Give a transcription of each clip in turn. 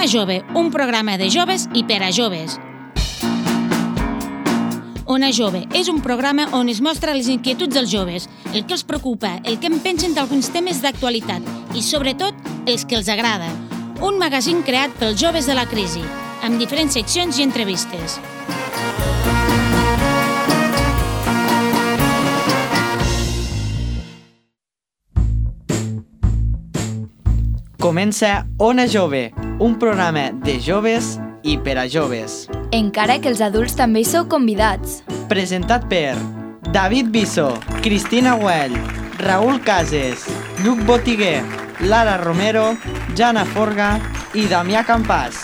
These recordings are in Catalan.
Ona Jove, un programa de joves i per a joves. Ona Jove és un programa on es mostra les inquietuds dels joves, el que els preocupa, el que en pensen d'alguns temes d'actualitat i, sobretot, els que els agrada. Un magazín creat pels joves de la crisi, amb diferents seccions i entrevistes. Comença Ona Jove, un programa de joves i per a joves. Encara que els adults també hi sou convidats. Presentat per David Bissó, Cristina Güell, Raül Cases, Lluc Botiguer, Lara Romero, Jana Forga i Damià Campàs.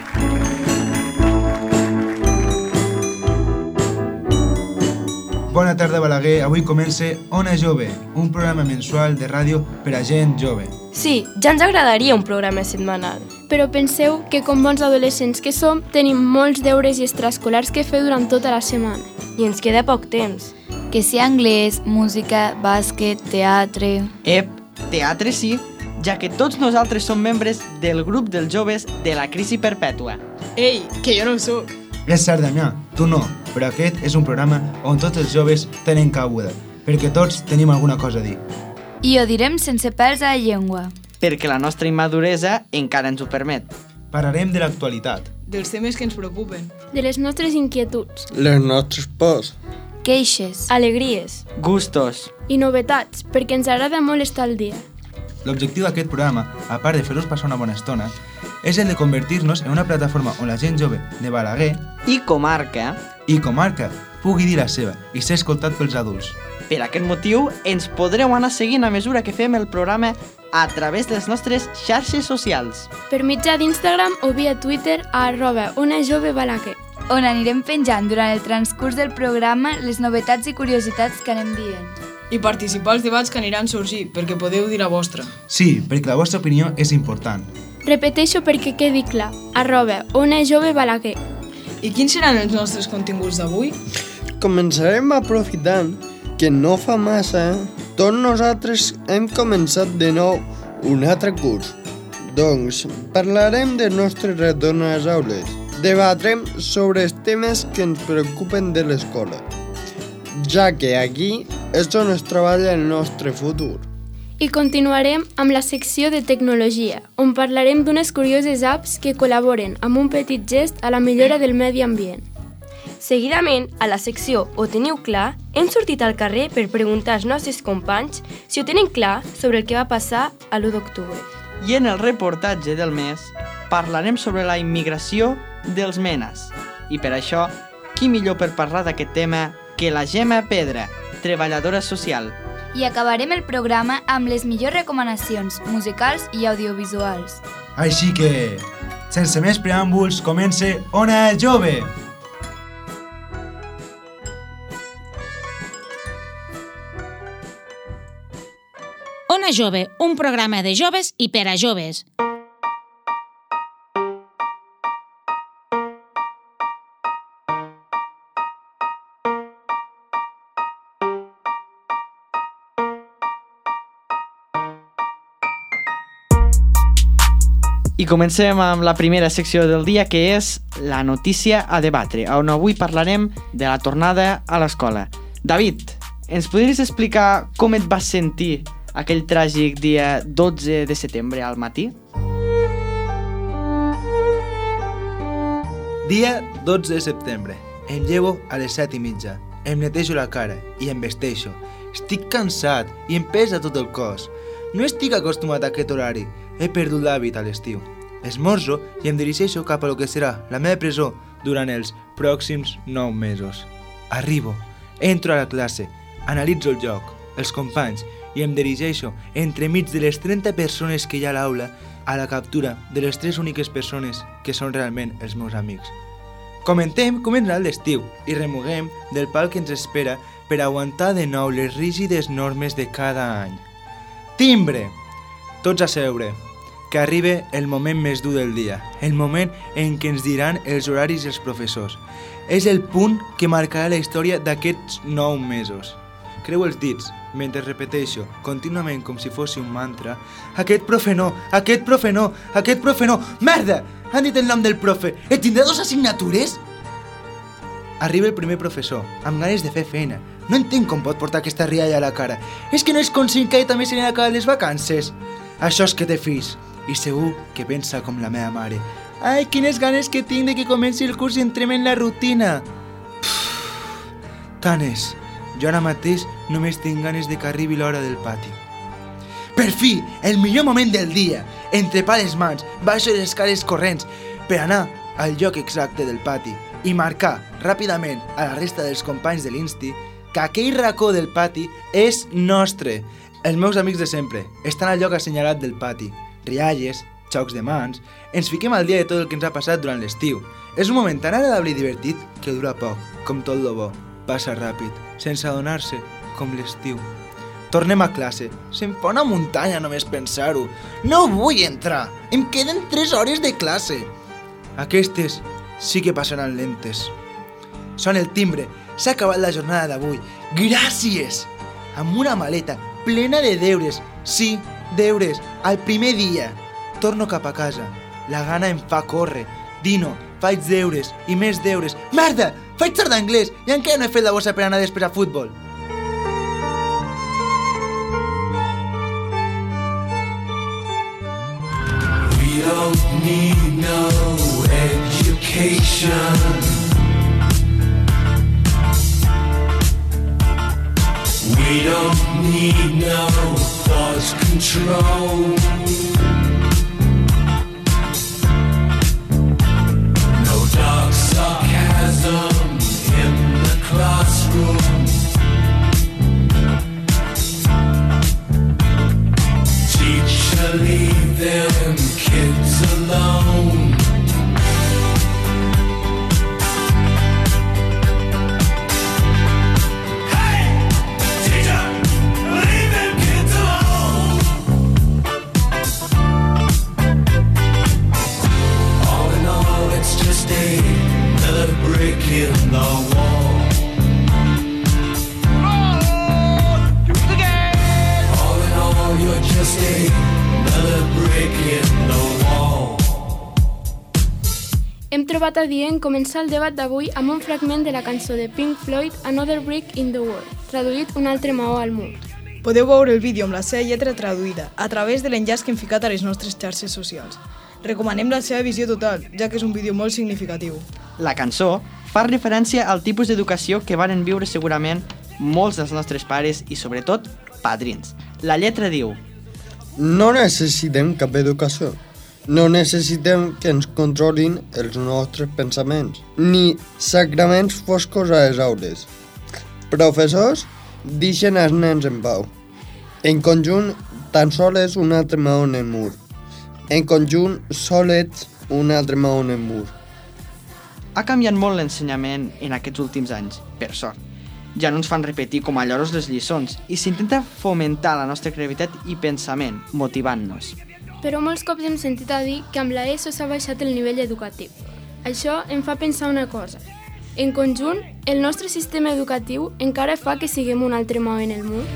Bona tarda, Balaguer. Avui comença Ona Jove, un programa mensual de ràdio per a gent jove. Sí, ja ens agradaria un programa setmanal. Però penseu que, com bons adolescents que som, tenim molts deures i extraescolars que fer durant tota la setmana. I ens queda poc temps. Que sigui anglès, música, bàsquet, teatre... Teatre sí, ja que tots nosaltres som membres del grup dels joves de la crisi perpètua. Ei, que jo no ho soc. És cert, Damià, tu no, però aquest és un programa on tots els joves tenen cabuda, perquè tots tenim alguna cosa a dir. I ho direm sense pèls a la llengua. Perquè la nostra immaduresa encara ens ho permet. Parlarem de l'actualitat. Dels temes que ens preocupen. De les nostres inquietuds. Les nostres pors. Queixes. Alegries. Gustos. I novetats, perquè ens agrada molt estar al dia. L'objectiu d'aquest programa, a part de fer-vos passar una bona estona, és el de convertir-nos en una plataforma on la gent jove de Balaguer i comarca pugui dir la seva i ser escoltat pels adults. Per aquest motiu, ens podreu anar seguint a mesura que fem el programa a través de les nostres xarxes socials. Per mitjà d'Instagram o via Twitter a @onajovebalaguer, on anirem penjant durant el transcurs del programa les novetats i curiositats que anem dient. I participar als debats que aniran sorgir, perquè podeu dir la vostra. Sí, perquè la vostra opinió és important. Repeteixo perquè quedi clar, @onajovebalaguer. I quins seran els nostres continguts d'avui? Començarem aprofitant que no fa massa, tots nosaltres hem començat de nou un altre curs. Doncs parlarem del nostre retorn a les aules. Debatrem sobre els temes que ens preocupen de l'escola, ja que aquí és on es treballa el nostre futur. I continuarem amb la secció de tecnologia, on parlarem d'unes curioses apps que col·laboren amb un petit gest a la millora del medi ambient. Seguidament, a la secció Ho teniu clar, hem sortit al carrer per preguntar als nostres companys si ho tenen clar sobre el que va passar a l'1 d'octubre. I en el reportatge del mes parlarem sobre la immigració dels menes. I per això, qui millor per parlar d'aquest tema que la Gemma Pedra, treballadora social. I acabarem el programa amb les millors recomanacions musicals i audiovisuals. Així que, sense més preàmbuls, comença Ona Jove! Ona Jove, un programa de joves i per a joves. I comencem amb la primera secció del dia, que és la notícia a debatre, on avui parlarem de la tornada a l'escola. David, ens podries explicar com et vas sentir aquell tràgic dia 12 de setembre al matí? Dia 12 de setembre. Em llevo a les 7:30. Em netejo la cara i em vesteixo. Estic cansat i em pesa tot el cos. No estic acostumat a aquest horari. He perdut l'hàbit a l'estiu. Esmorzo i em dirigeixo cap a lo que serà la meva presó durant els pròxims 9 mesos. Arribo, entro a la classe, analitzo el lloc, els companys i em dirigeixo entremig de les 30 persones que hi ha a l'aula a la captura de les 3 úniques persones que són realment els meus amics. Comentem com vendrà l'estiu i remuguem del pal que ens espera per aguantar de nou les rígides normes de cada any. Timbre! Tots a seure, que arriba el moment més dur del dia, el moment en què ens diran els horaris i els professors. És el punt que marcarà la història d'aquests 9 mesos. Creu els dits, mentre repeteixo contínuament com si fos un mantra: aquest profe no, aquest profe no, aquest profe no, merda! Han dit el nom del profe, et tindré 2 assignatures? Arriba el primer professor, amb ganes de fer feina. No entenc com pot portar aquesta rialla a la cara. És que no és conscient que també se n'han acabat les vacances. Això és que té fills, i segur que pensa com la meva mare. Ai, quines ganes que tinc de que comenci el curs i entrem en la rutina. Tant és. Jo ara mateix només tinc ganes de que arribi l'hora del pati. Per fi, el millor moment del dia. Entrepar les mans, baixo les escales corrents, per anar al lloc exacte del pati i marcar ràpidament a la resta dels companys de l'Insti que aquell racó del pati és nostre. Els meus amics de sempre estan al lloc assenyalat del pati. Rialles, xocs de mans... Ens fiquem al dia de tot el que ens ha passat durant l'estiu. És un moment tan agradable i divertit que dura poc, com tot lo bo. Passa ràpid, sense adonar-se, com l'estiu. Tornem a classe. Se'm fa una muntanya només pensar-ho. No vull entrar! Em queden 3 hores de classe. Aquestes sí que passaran lentes. Sona el timbre. S'ha acabat la jornada d'avui. Gràcies! Amb una maleta plena de deures. Sí, deures. Al primer dia. Torno cap a casa. La gana em fa córrer. Dino, faig deures i més deures. Merda! Faig tard d'anglès i encara no he fet la bossa per anar després a futbol. We don't need no education. We don't need no thought control. No dark sarcasm in the classroom. Teacher, leave them kids alone. In the wall. All in all, you're just another brick in the wall. Hem trobat adient començar el debat d'avui amb un fragment de la cançó de Pink Floyd Another Brick in the Wall, traduït un altre maó al mur. Podeu veure el vídeo amb la seva lletra traduïda a través de l'enllaç que hem ficat a les nostres xarxes socials. Recomanem la seva visió total, ja que és un vídeo molt significatiu. La cançó fa referència al tipus d'educació que varen viure segurament molts dels nostres pares i, sobretot, padrins. La lletra diu: no necessitem cap educació. No necessitem que ens controlin els nostres pensaments, ni sacraments foscos a les aules. Professors, deixen els nens en pau. En conjunt, tan sols un altre maó en el mur. En conjunt, solets un altre maó en el mur. Ha canviat molt l'ensenyament en aquests últims anys, per sort. Ja no ens fan repetir com a lloros les lliçons i s'intenta fomentar la nostra creativitat i pensament, motivant-nos. Però molts cops hem sentit a dir que amb l'ESO s'ha baixat el nivell educatiu. Això em fa pensar una cosa. En conjunt, el nostre sistema educatiu encara fa que siguem un altre maó en el mur?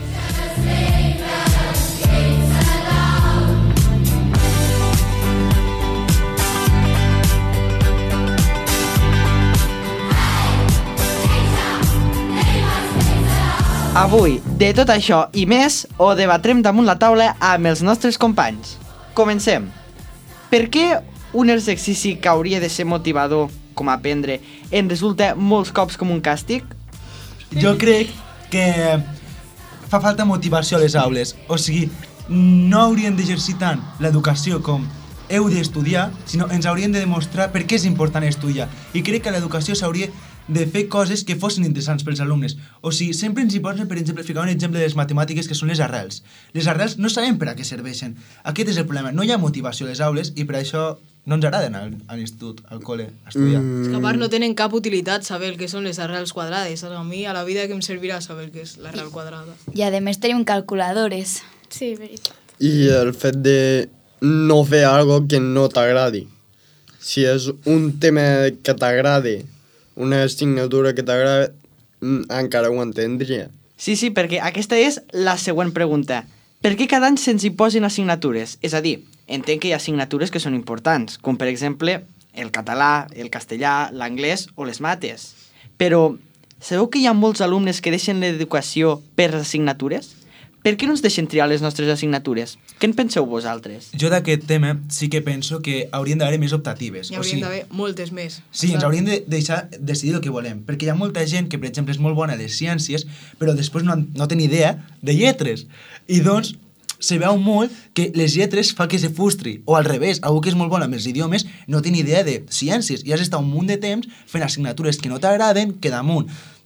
Avui, de tot això i més, ho debatrem damunt la taula amb els nostres companys. Comencem. Per què un exercici que hauria de ser motivador, com aprendre, en resulta molts cops com un càstig? Jo crec que fa falta motivació a les aules. O sigui, no haurien d'exercir tant l'educació com heu d'estudiar, sinó ens haurien de demostrar per què és important estudiar. I crec que l'educació s'hauria de fer coses que fossin interessants pels alumnes. O sigui, sempre ens hi posen, per exemple, ficar un exemple de les matemàtiques que són les arrels. Les arrels no sabem per a què serveixen. Aquest és el problema. No hi ha motivació a les aules i per això no ens agrada anar a l'institut, al col·le, a estudiar. És que a part no tenen cap utilitat saber el que són les arrels quadrades. A mi a la vida que em servirà saber què és l'arrel quadrada. I a més tenim calculadores. Sí, veritat. I el fet de no fer algo que no t'agradi. Si és un tema que t'agradi, una assignatura que t'agrada, encara ho entendria. Sí, perquè aquesta és la següent pregunta. Per què cada any se'ns imposen assignatures? És a dir, entenc que hi ha assignatures que són importants, com per exemple el català, el castellà, l'anglès o les mates. Però sabeu que hi ha molts alumnes que deixen l'educació per assignatures? Per què no ens deixen triar les nostres assignatures? Què en penseu vosaltres? Jo d'aquest tema sí que penso que haurien d'haver més optatives. Hi haurien d'haver moltes més. Sí, ens haurien de deixar decidir el que volem, perquè hi ha molta gent que, per exemple, és molt bona a les ciències, però després no té ni idea de lletres. I doncs se veu molt que les lletres fa que se frustri, o al revés, algú que és molt bona amb els idiomes no té ni idea de ciències i has estat un munt de temps fent assignatures que no t'agraden, que damunt,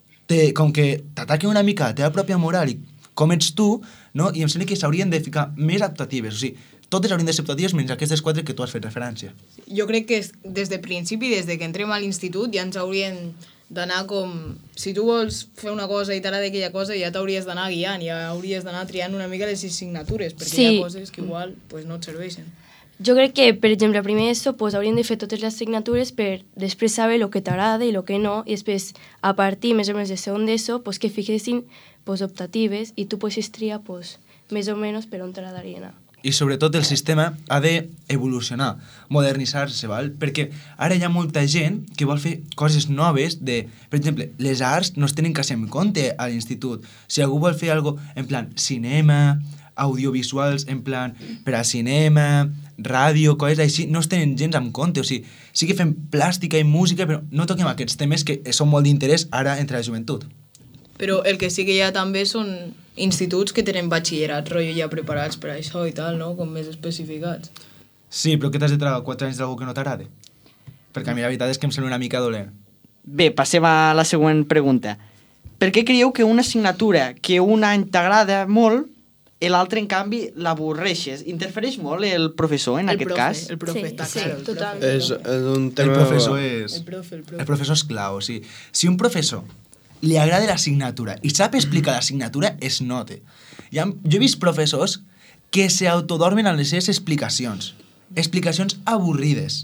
com que t'ataquen una mica la teva pròpia moral i com ets tu, no? I em sembla que s'haurien de ficar més optatives, o sigui, totes haurien de ser optatives menys aquestes 4 que tu has fet referència. Jo crec que des de principi, des de que entrem a l'institut, ja ens haurien d'anar com... Si tu vols fer una cosa i t'agrada aquella cosa, ja t'hauries d'anar guiant, ja hauries d'anar triant una mica les assignatures, perquè sí. Hi ha coses que igual pues, no et serveixen. Jo crec que, per exemple, a primer d'ESO pues, haurien de fer totes les assignatures per després saber el que t'agrada i el que no, i després, a partir més o menys de segon d'ESO, pues, que fiquessin pues, optatives i tu pots triar pues, més o menys per on t'agradaria anar. I sobretot el sistema ha d'evolucionar, modernitzar-se, val? Perquè ara hi ha molta gent que vol fer coses noves de... Per exemple, les arts no es tenen quasi en compte a l'institut. Si algú vol fer alguna cosa en plan cinema, audiovisuals, en plan per a cinema, ràdio, coses així, no es tenen gens en compte. O sigui, sí que fem plàstica i música, però no toquem aquests temes que són molt d'interès ara entre la joventut. Però el que sí que hi ha també són instituts que tenen batxillerat, rotllo ja preparats per això i tal, no? Com més especificats. Sí, però què t'has de tragar 4 anys d'algú que no t'agrada? Perquè a mi la veritat és que em sembla una mica dolent. Bé, passem a la següent pregunta. Per què creieu que una assignatura que un any t'agrada molt i l'altre, en canvi, l'avorreixes? Interfereix molt el professor, en aquest cas? El profe, sí, està sí, clar. totalment. És un tema... El professor és... El professor és clau, o sigui, si un professor li agrada l'assignatura i sap explicar l'assignatura, es nota. Jo he vist professors que s'autodormen en les seves explicacions. Explicacions avorrides.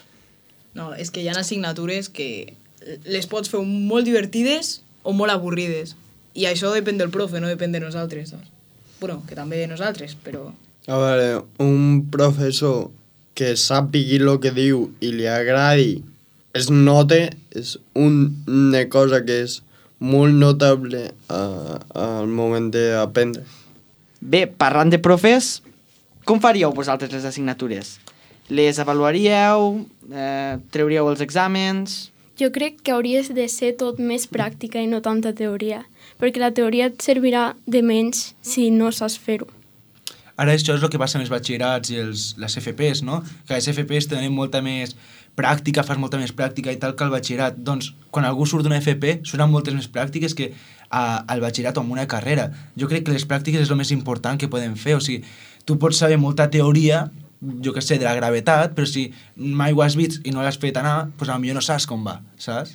No, és que hi ha assignatures que les pots fer molt divertides o molt avorrides. I això depèn del profe, no depèn de nosaltres, saps? Bueno, que també de nosaltres, però... A veure, un professor que sàpigui el que diu i li agradi, es nota, és una cosa que és molt notable al moment d'aprendre. Bé, parlant de profes, com faríeu vosaltres les assignatures? Les avaluaríeu? Treuríeu els exàmens? Jo crec que hauries de ser tot més pràctica i no tanta teoria, perquè la teoria et servirà de menys si no saps fer-ho. Ara això és el que passa amb els batxillerats i les FPs, no? Que les FPs tenen molta més pràctica, fas molta més pràctica i tal que el batxillerat. Doncs, quan algú surt d'una FP, suren moltes més pràctiques que al batxillerat o en una carrera. Jo crec que les pràctiques és el més important que podem fer. O sigui, tu pots saber molta teoria, jo que sé, de la gravetat, però si mai ho has vist i no l'has fet anar, doncs potser no saps com va, saps?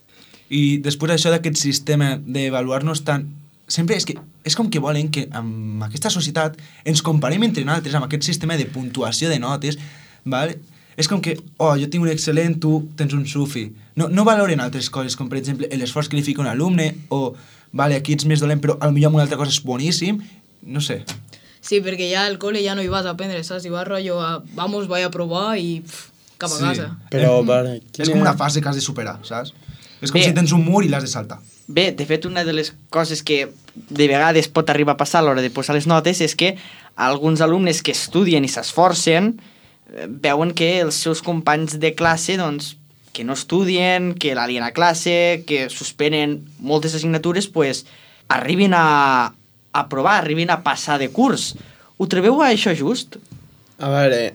I després això d'aquest sistema d'avaluar-nos tant... Sempre és com que volen que amb aquesta societat ens comparem entre nosaltres amb aquest sistema de puntuació de notes, ¿vale? És com que, jo tinc un excel·lent, tu tens un sufi. No valoren altres coses, com per exemple l'esforç que li fica un alumne, o vale, aquí ets més dolent, però potser amb una altra cosa és boníssim, no sé. Sí, perquè ja al col·le ja no hi vas a aprendre, saps? Hi vas rotllo a, vamos, vaig a provar i cap a casa. Però, vale, és com una fase que has de superar, saps? És com si tens un mur i l'has de saltar. Bé, de fet, una de les coses que de vegades pot arribar a passar a l'hora de posar les notes és que alguns alumnes que estudien i s'esforcen veuen que els seus companys de classe, doncs, que no estudien, que l'alien a classe, que suspenen moltes assignatures, pues, arribin a aprovar, arribin a passar de curs. Ho trobeu això just? A veure,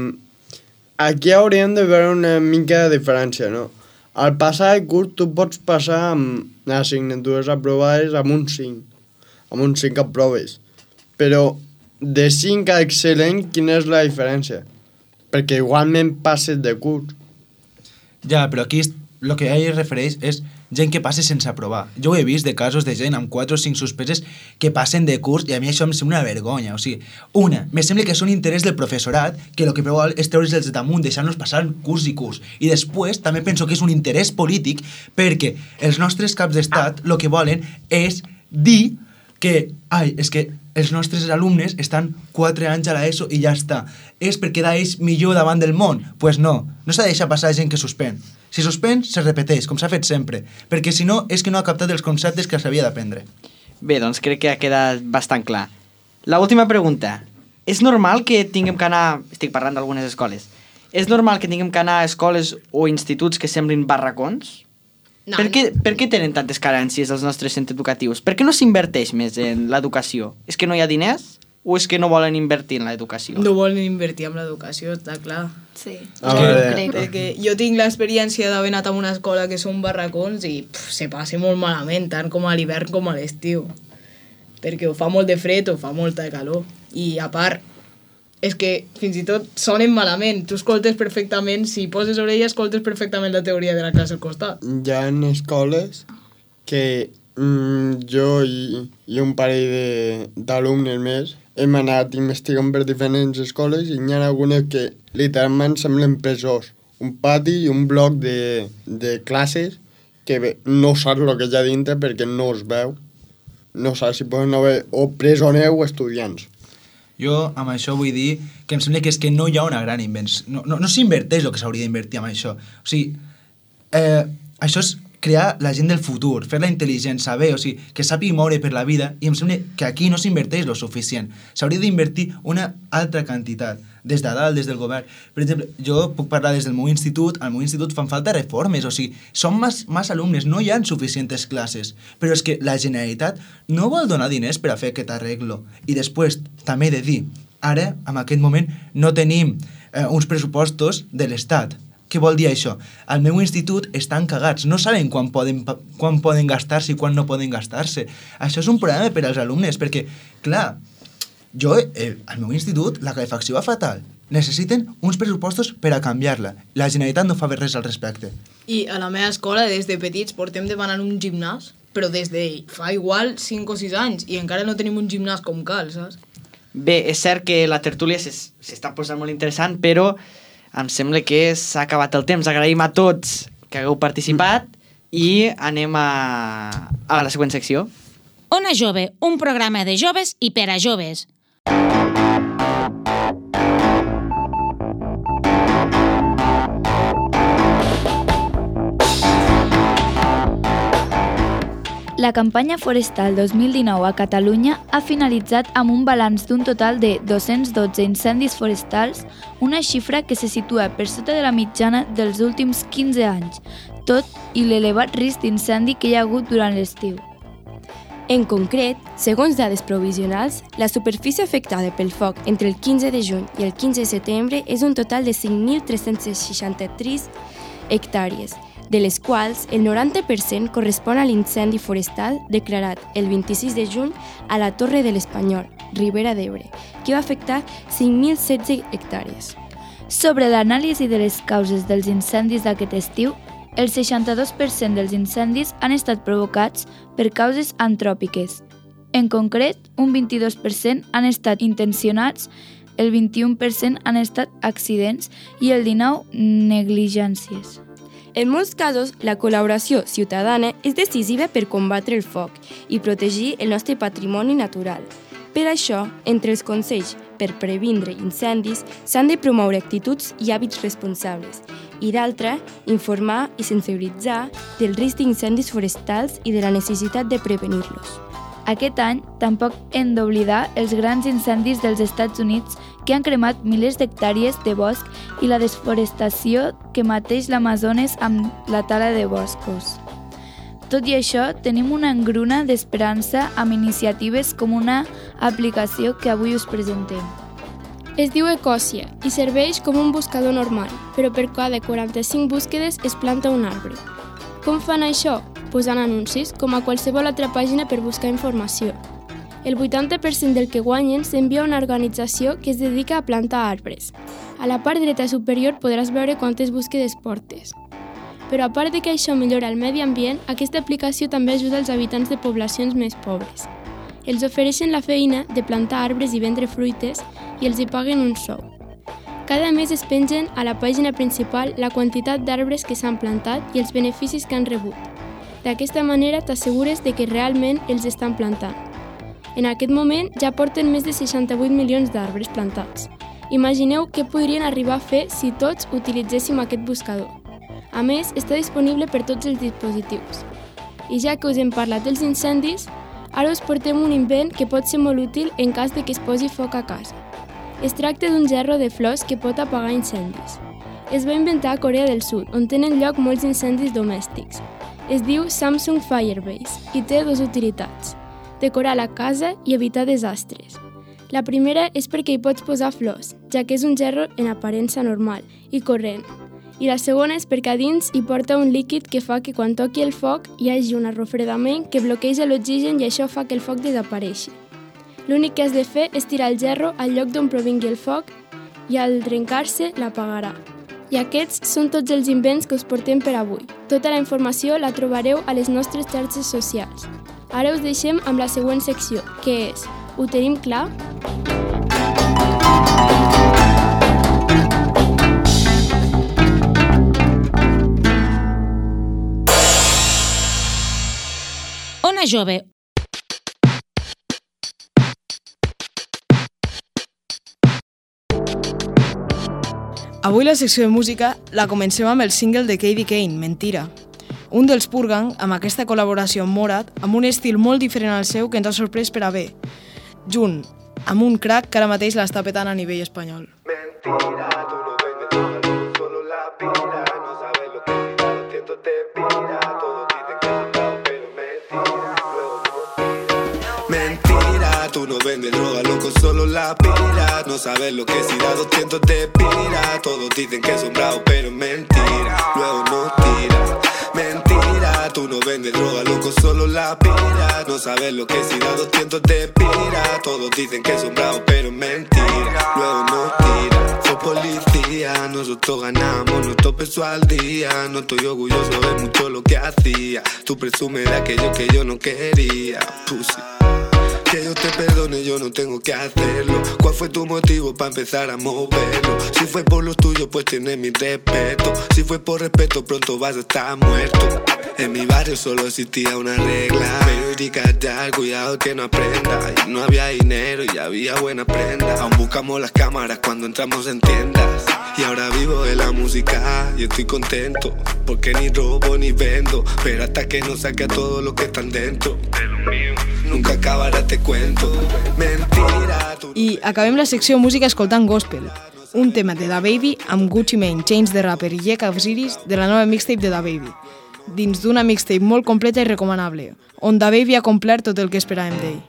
aquí hauríem de veure una mica de diferència, no? Al passar el curs tu pots passar amb assignatures aprovades amb un 5. Amb un 5 aproves. Però de 5 a excel·lent, quina és la diferència? Perquè igualment passes de curs. Ja, però aquí el que ell es refereix és gent que passa sense aprovar. Jo ho he vist de casos de gent amb 4 o 5 suspeses que passen de curs i a mi això em sembla una vergonya. O sigui, me sembla que és un interès del professorat que el que vol és treure's els damunt, deixar-nos passar curs i curs. I després també penso que és un interès polític perquè els nostres caps d'estat el que volen és dir que, és que els nostres alumnes estan 4 anys a l'ESO i ja està. És per quedar ells millor davant del món. Pues no s'ha de deixar passar gent que suspèn. Si suspèn, se repeteix, com s'ha fet sempre. Perquè si no, és que no ha captat els conceptes que s'havia d'aprendre. Bé, doncs crec que ha quedat bastant clar. La última pregunta. És normal que tinguem que anar... Estic parlant d'algunes escoles. És normal que tinguem que anar a escoles o instituts que semblin barracons? No, Per què tenen tantes carències els nostres centres educatius? Per què no s'inverteix més en l'educació? És que no hi ha diners o és que no volen invertir en l'educació? No volen invertir en l'educació, està clar. Sí. Perquè jo tinc l'experiència d'haver anat a una escola que són barracons i se passa molt malament, tant com a l'hivern com a l'estiu. Perquè o fa molt de fred o fa molta calor. I a part, és que fins i tot sonen malament. Tu escoltes perfectament, si poses orella, escoltes perfectament la teoria de la classe al costat. Hi ha escoles que jo i un parell d'alumnes més hem anat investigant per diferents escoles i hi ha algunes que literalment semblen presons. Un pati i un bloc de classes que no saps el que hi ha dintre perquè no es veu. No saps si poden haver o presoners o estudiants. Jo amb això vull dir que em sembla que és que no hi ha una gran invenció. No s'inverteix el que s'hauria d'invertir amb això. O sigui, això és crear la gent del futur, fer-la intel·ligent, saber, o sigui, que sàpigui moure per la vida, i em sembla que aquí no s'inverteix lo suficient. S'hauria d'invertir una altra quantitat, des de dalt, des del govern. Per exemple, jo puc parlar des del meu institut, al meu institut fan falta reformes, o sigui, som més alumnes, no hi ha suficients classes, però és que la Generalitat no vol donar diners per a fer aquest arreglo. I després, també he de dir, ara, en aquest moment, no tenim uns pressupostos de l'Estat. Què vol dir això? Al meu institut estan cagats, no saben quan poden gastar-se i quan no poden gastar-se. Això és un problema per als alumnes, perquè, clar, jo, al meu institut, la calefacció va fatal. Necessiten uns pressupostos per a canviar-la. La Generalitat no fa res al respecte. I a la meva escola, des de petits, portem demanant un gimnàs, però des de fa igual 5 o 6 anys, i encara no tenim un gimnàs com cal, saps? Bé, és cert que la tertúlia s'està posant molt interessant, però em sembla que s'ha acabat el temps. Agraïm a tots que hagueu participat i anem a la següent secció. Ona Jove, un programa de joves i per a joves. La campanya forestal 2019 a Catalunya ha finalitzat amb un balanç d'un total de 212 incendis forestals, una xifra que se situa per sota de la mitjana dels últims 15 anys, tot i l'elevat risc d'incendi que hi ha hagut durant l'estiu. En concret, segons dades provisionals, la superfície afectada pel foc entre el 15 de juny i el 15 de setembre és un total de 5.363 hectàrees, de les quals el 90% correspon a l'incendi forestal declarat el 26 de juny a la Torre de l'Espanyol, Ribera d'Ebre, que va afectar 5.016 hectàrees. Sobre l'anàlisi de les causes dels incendis d'aquest estiu, el 62% dels incendis han estat provocats per causes antròpiques. En concret, un 22% han estat intencionats, el 21% han estat accidents i el 19% negligències. En molts casos, la col·laboració ciutadana és decisiva per combatre el foc i protegir el nostre patrimoni natural. Per això, entre els consells per previndre incendis s'han de promoure actituds i hàbits responsables i, d'altra, informar i sensibilitzar del risc d'incendis forestals i de la necessitat de prevenir-los. Aquest any tampoc hem d'oblidar els grans incendis dels Estats Units que han cremat milers d'hectàrees de bosc i la desforestació que mateix l'Amazones amb la tala de boscos. Tot i això, tenim una engruna d'esperança amb iniciatives com una aplicació que avui us presentem. Es diu Ecòcia i serveix com un buscador normal, però per cada 45 búsquedes es planta un arbre. Com fan això? Posant anuncis, com a qualsevol altra pàgina per buscar informació. El 80% del que guanyen s'envia a una organització que es dedica a plantar arbres. A la part dreta superior podràs veure quantes búsquedes portes. Però a part de que això millora el medi ambient, aquesta aplicació també ajuda els habitants de poblacions més pobres. Els ofereixen la feina de plantar arbres i vendre fruites i els hi paguen un sou. Cada mes es pengen a la pàgina principal la quantitat d'arbres que s'han plantat i els beneficis que han rebut. D'aquesta manera t'assegures de que realment els estan plantant. En aquest moment ja porten més de 68 milions d'arbres plantats. Imagineu què podrien arribar a fer si tots utilitzéssim aquest buscador. A més, està disponible per tots els dispositius. I ja que us hem parlat dels incendis, ara us portem un invent que pot ser molt útil en cas de que es posi foc a casa. Es tracta d'un gerro de flors que pot apagar incendis. Es va inventar a Corea del Sud, on tenen lloc molts incendis domèstics. Es diu Samsung Firebase i té dues utilitats: decorar la casa i evitar desastres. La primera és perquè hi pots posar flors, ja que és un gerro en aparença normal i corrent. I la segona és perquè a dins hi porta un líquid que fa que quan toqui el foc hi hagi un arrefredament que bloqueja l'oxigen i això fa que el foc desapareixi. L'únic que has de fer és tirar el gerro al lloc d'on provingui el foc i al trencar-se l'apagarà. I aquests són tots els invents que us portem per avui. Tota la informació la trobareu a les nostres xarxes socials. Ara us deixem amb la següent secció, que és Ho tenim clar? Ona Jove. Avui la secció de música la comencem amb el single de Katie Kane, Mentira. Un dels Purgan, amb aquesta col·laboració amb Morat, amb un estil molt diferent al seu que ens ha sorprès per a bé, junt amb un crack que ara mateix l'està petant a nivell espanyol. Mentira, tú no vendes droga, tú solo la pira. No sabes lo que si da 200 te pira. Todos dicen que es un pero mentira, luego no tira. Mentira, tú no vendes droga, loco, solo la pira. No sabes lo que si da 200 te pira. Todos dicen que es un bravo, pero mentira, luego no tira. Mentira, tú no vendes droga, loco, solo la pira. No sabes lo que si da 200 te pira. Todos dicen que son bravos, pero mentira, luego no tira. Soy policía, nosotros ganamos nuestro peso al día. No estoy orgulloso de mucho lo que hacía. Tú presumes de aquello que yo no quería, pussy. Que yo te perdone, yo no tengo que hacerlo. ¿Cuál fue tu motivo para empezar a moverlo? Si fue por los tuyos, pues tienes mi respeto. Si fue por respeto, pronto vas a estar muerto. En mi barrio solo existía una regla: periódica ya, cuidado que no aprenda. Y no había dinero y había buena prenda. Aún buscamos las cámaras cuando entramos en tiendas. Y ahora vivo de la música y estoy contento, porque ni robo ni vendo. Pero hasta que no saque a todo lo que están dentro de lo mío, nunca acabará este cuento. Mentira. I acabem la secció música escoltant gospel, un tema de DaBaby amb Gucci Mane, Change the Rapper i Jack Osiris de la nova mixtape de DaBaby, dins d'una mixtape molt completa i recomanable, on DaBaby ha complert tot el que esperàvem d'ell.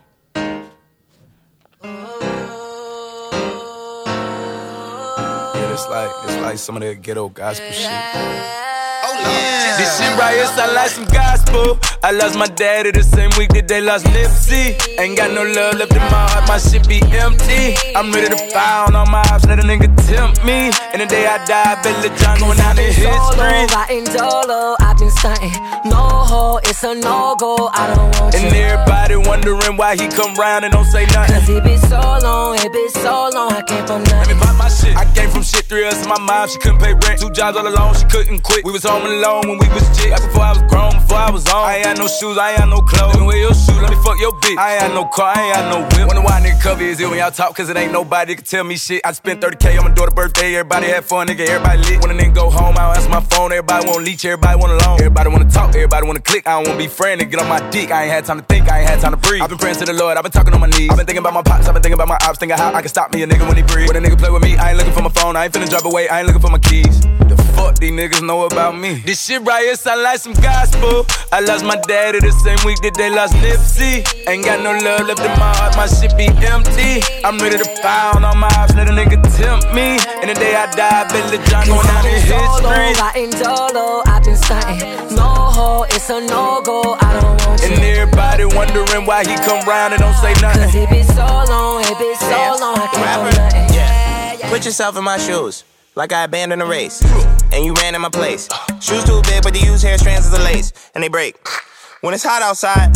It's like some of that ghetto gospel shit. This shit right here sound like some gospel. I lost my daddy the same week that they lost Nipsey. Ain't got no love left in my heart, my shit be empty. I'm ready to fire on all my ops, let a nigga tempt me. And the day I die, I bet Lil Jon going down in history. Riding dolo, I've been stunting. No ho, it's a no-go, I don't want you. And everybody wondering why he come round and don't say nothing. Cause it been so long, I came from nothing. Let me buy my shit. I came from shit, 3 years to my mom, she couldn't pay rent. 2 jobs all alone, she couldn't quit. We was home alone when we was jit. Right before I was grown, before I was on. I ain't had no shoes, I ain't had no clothes. Let me wear your shoes, let me fuck your bitch. I ain't had no car, I ain't had no whip. Wonder why nigga cover his ear when y'all talk, cause it ain't nobody that can tell me shit. I spent 30K on my daughter's birthday, everybody had fun, nigga, everybody lit. When a nigga go home, I don't answer my phone, everybody wanna leech, everybody wanna loan. Everybody wanna talk, everybody wanna click, I don't wanna be friend, nigga, get on my dick. I ain't had time to think, I ain't had time to breathe. I've been praying to the Lord, I've been talking on my knees. I've been thinking about my pops, I've been thinking about my ops, thinking how I can stop me a nigga when he breathe. When a nigga play with me, I ain't looking for my phone, I ain't finna drive away, I ain't looking for my keys. The fuck these niggas know about me? This shit right here sound like some gospel. I lost my daddy the same week that they lost Nipsey. Ain't got no love left in my heart, my shit be empty. I'm ready to fire on all my ops, let a nigga tempt me. And the day I die, I bet Lil Jon going down in history. Riding dolo, I've been stunting. No ho, it's a no-go, I don't want you. And everybody wondering why he come round and don't say nothing. Cause it been so long, I came from nothing. Yeah. Put yourself in my shoes, like I abandoned a race, and you ran in my place. Shoes too big, but they use hair strands as a lace, and they break. When it's hot outside,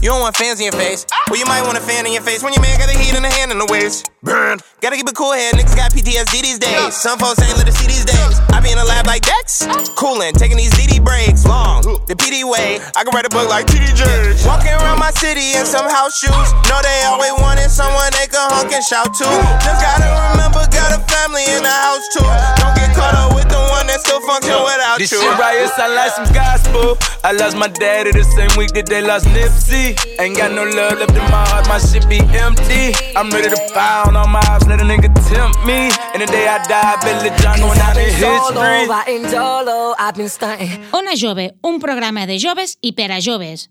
You don't want fans in your face. Well, you might want a fan in your face when your man got the heat in the hand and the waist. Burn. Gotta keep it cool here. Niggas got PTSD these days. Some folks ain't let it see these days. I be in the lab like Dex. Coolin', taking these DD breaks. Long. The PD way. I can write a book like TDJ. Walking around my city in some house shoes. Know they always wanted someone they could honk and shout to. Just gotta remember, got a family in the house too. Don't get caught up with the one that still function without This you. shit right here sound like some gospel. I lost my daddy the same week that they lost Nipsey. Ain't got no love left in my heart, my shit be empty. I'm ready to pound on my house, let a nigga tempt me. And the day I die, Billy John going down in history. I've been stunting. Ona Jove, un programa de joves i per a joves.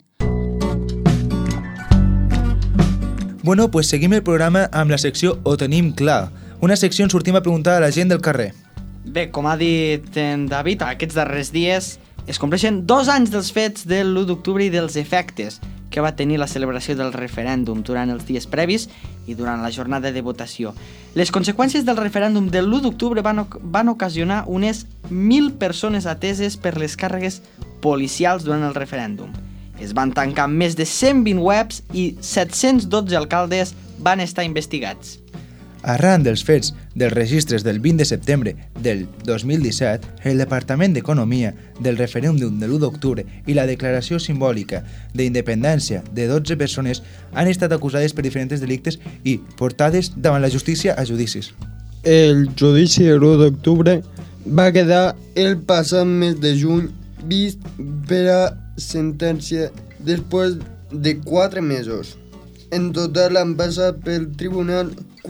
Bueno, pues seguim el programa amb la secció Ho tenim clar. Una secció on sortim a preguntar a la gent del carrer. Bé, com ha dit en David, aquests darrers dies es compleixen 2 anys dels fets de l'1 d'octubre i dels efectes que va tenir la celebració del referèndum durant els dies previs i durant la jornada de votació. Les conseqüències del referèndum de l'1 d'octubre van ocasionar unes 1.000 persones ateses per les càrregues policials durant el referèndum. Es van tancar més de 120 webs i 712 alcaldes van estar investigats. Arran dels fets dels registres del 20 de setembre del 2017, el Departament d'Economia del referèndum de l'1 d'octubre i la declaració simbòlica d'independència de 12 persones han estat acusades per diferents delictes i portades davant la justícia a judicis. El judici de l'1 d'octubre va quedar el passat mes de juny vist per a sentència després de 4 mesos. En total han passat pel tribunal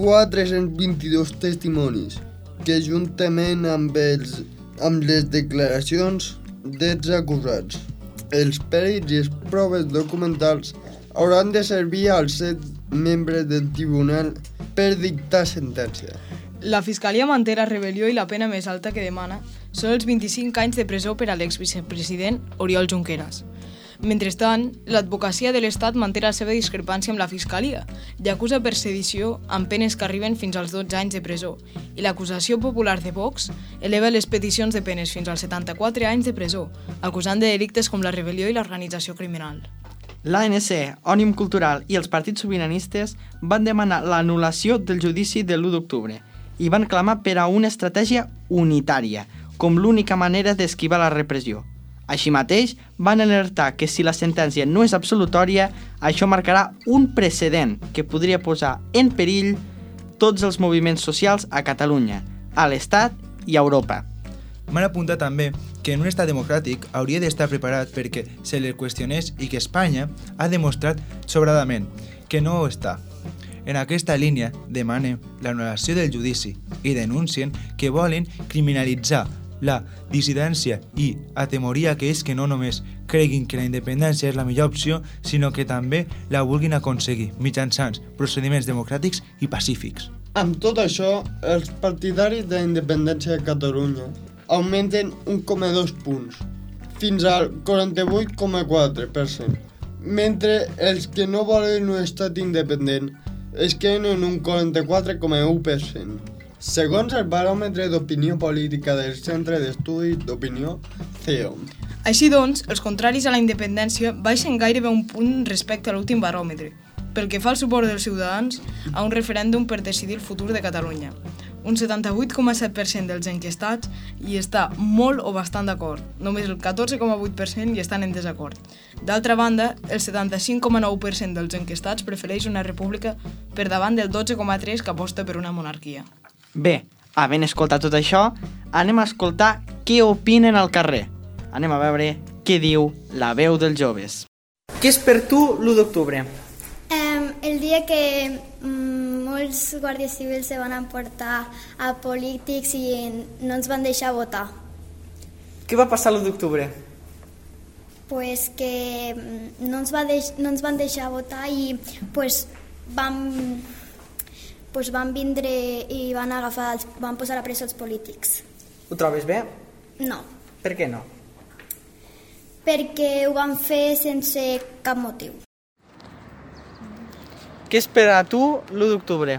422 testimonis, que juntament amb les declaracions dels acusats, els perits i les proves documentals hauran de servir als 7 membres del tribunal per dictar sentència. La Fiscalia manté la rebel·lió i la pena més alta que demana són els 25 anys de presó per a l'exvicepresident Oriol Junqueras. Mentrestant, l'advocacia de l'Estat manté la seva discrepància amb la Fiscalia i acusa per sedició amb penes que arriben fins als 12 anys de presó, i l'acusació popular de Vox eleva les peticions de penes fins als 74 anys de presó, acusant de delictes com la rebel·lió i l'organització criminal. L'ANC, Òmnium Cultural i els partits sobiranistes van demanar l'anul·lació del judici de l'1 d'octubre i van clamar per a una estratègia unitària, com l'única manera d'esquivar la repressió. Així mateix, van alertar que si la sentència no és absolutòria, això marcarà un precedent que podria posar en perill tots els moviments socials a Catalunya, a l'Estat i a Europa. M'han apuntat també que en un estat democràtic hauria d'estar preparat perquè se li qüestionés i que Espanya ha demostrat sobradament que no ho està. En aquesta línia demanen l'anul·lació del judici i denuncien que volen criminalitzar la dissidència i atemorir aquells que no només creguin que la independència és la millor opció, sinó que també la vulguin aconseguir mitjançant procediments democràtics i pacífics. Amb tot això, els partidaris de la independència de Catalunya augmenten 1,2 punts, fins al 48,4%, mentre els que no volen un estat independent es queden en un 44,1%. Segons el baròmetre d'opinió política del Centre d'Estudis d'Opinió, CEO. Així doncs, els contraris a la independència baixen gairebé un punt respecte a l'últim baròmetre, pel que fa al suport dels ciutadans a un referèndum per decidir el futur de Catalunya. Un 78,7% dels enquestats hi està molt o bastant d'acord. Només el 14,8% hi estan en desacord. D'altra banda, el 75,9% dels enquestats prefereix una república per davant del 12,3% que aposta per una monarquia. Bé, havent escoltat tot això, anem a escoltar què opinen al carrer. Anem a veure què diu la veu dels joves. Què és per tu l'1 d'octubre? El dia que molts guàrdies civils se van emportar a polítics i no ens van deixar votar. Què va passar l'1 d'octubre? Pues que no ens van deixar votar i van vindre i van posar a presó els polítics. Ho trobes bé? No. Per què no? Perquè ho van fer sense cap motiu. Què és per a tu l'1 d'octubre?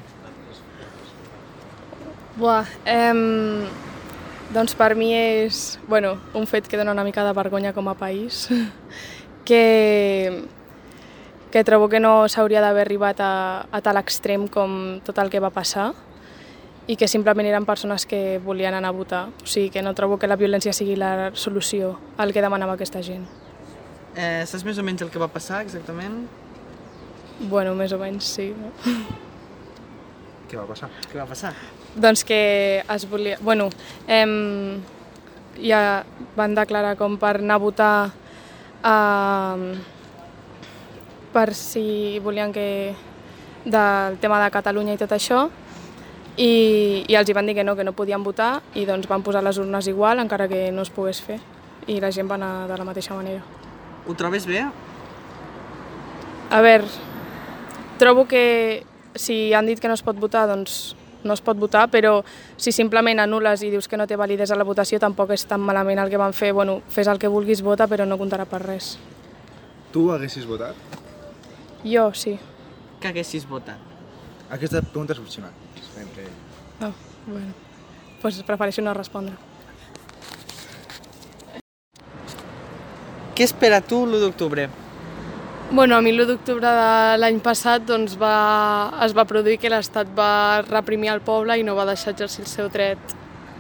Doncs per mi és un fet que dona una mica de vergonya com a país, que que trobo que no s'hauria d'haver arribat a tal extrem com tot el que va passar i que simplement eren persones que volien anar a votar. O sigui, que no trobo que la violència sigui la solució al que demanava aquesta gent. Saps més o menys el que va passar, exactament? Bueno, més o menys, sí. No? Què va passar? Què va passar? Doncs que es volia... Bueno, ja van declarar com per anar a votar per si volien que del tema de Catalunya i tot això, i els hi van dir que no podien votar, i doncs van posar les urnes igual, encara que no es pogués fer, i la gent va anar de la mateixa manera. Ho trobes bé? A veure, trobo que si han dit que no es pot votar, doncs no es pot votar, però si simplement anules i dius que no té validesa la votació, tampoc és tan malament el que van fer. Bueno, fes el que vulguis, vota, però no comptarà per res. Tu haguessis votat? Jo, sí. Que haguessis votat? Aquesta pregunta és opcional. No, bueno, doncs prefereixo no respondre. Què espera tu l'1 d'octubre? Bueno, a mi l'1 d'octubre de l'any passat doncs, es va produir que l'Estat va reprimir el poble i no va deixar exercir el seu dret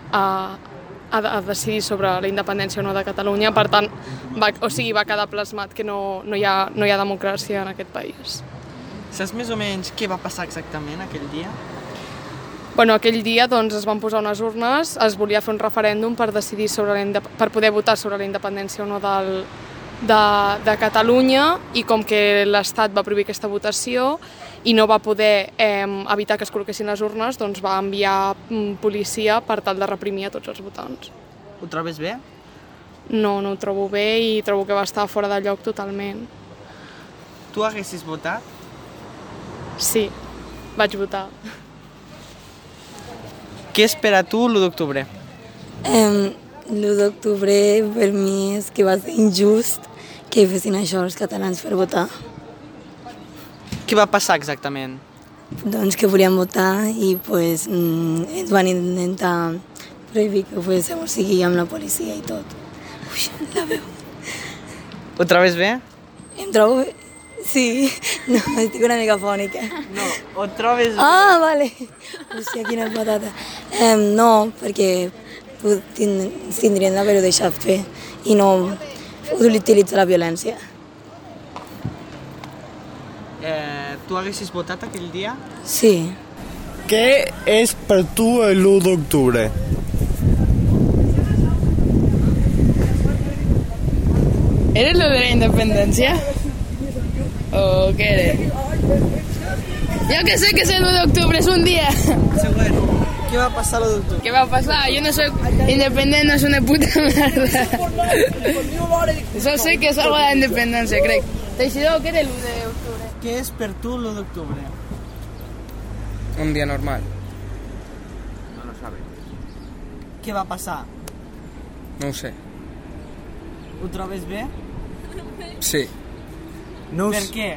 a decidir sobre la independència o no de Catalunya. Per tant, va quedar plasmat que no hi ha democràcia en aquest país. Saps més o menys què va passar exactament aquell dia? Bueno, aquell dia doncs, es van posar unes urnes, es volia fer un referèndum per decidir per poder votar sobre la independència o no de Catalunya, i com que l'Estat va prohibir aquesta votació i no va poder evitar que es col·loquessin les urnes, doncs va enviar policia per tal de reprimir a tots els votants. Ho trobes bé? No, no ho trobo bé i trobo que va estar fora de lloc totalment. Tu haguessis votat? Sí, vaig votar. Què espera tu l'1 d'octubre? L'1 d'octubre per mi és que va ser injust que fessin això els catalans per votar. Què va passar exactament? Doncs que volíem votar i pues, ens van intentar prohibir que féssim, o sigui, amb la policia i tot. Ui, la veu. Ho trobes bé? Em trobo bé? Sí. No, estic una mica fònica. No, ho trobes bé? Ah, vale. Hòstia, quina patata. No, perquè tindrien d'haver-ho deixat fer i no utilitzar la violència. Tu haguessis votat aquell dia? Sí. Què és per tu l'1 d'octubre? ¿Eres lo de la independencia? ¿O qué eres? Yo que sé que es el 1 de octubre, es un día. Següent. Què va passar l'1 d'octubre? ¿Qué va a pasar? Yo no soy independiente, no soy una puta mierda. Yo sé que es algo de la independencia, crec. Teixidor, ¿qué es el 1 de octubre? Què és per tu l'1 d'octubre? Un día normal. No lo sabe. Què va passar? No ho sé. Ho trobes bé? Sí. No Per què?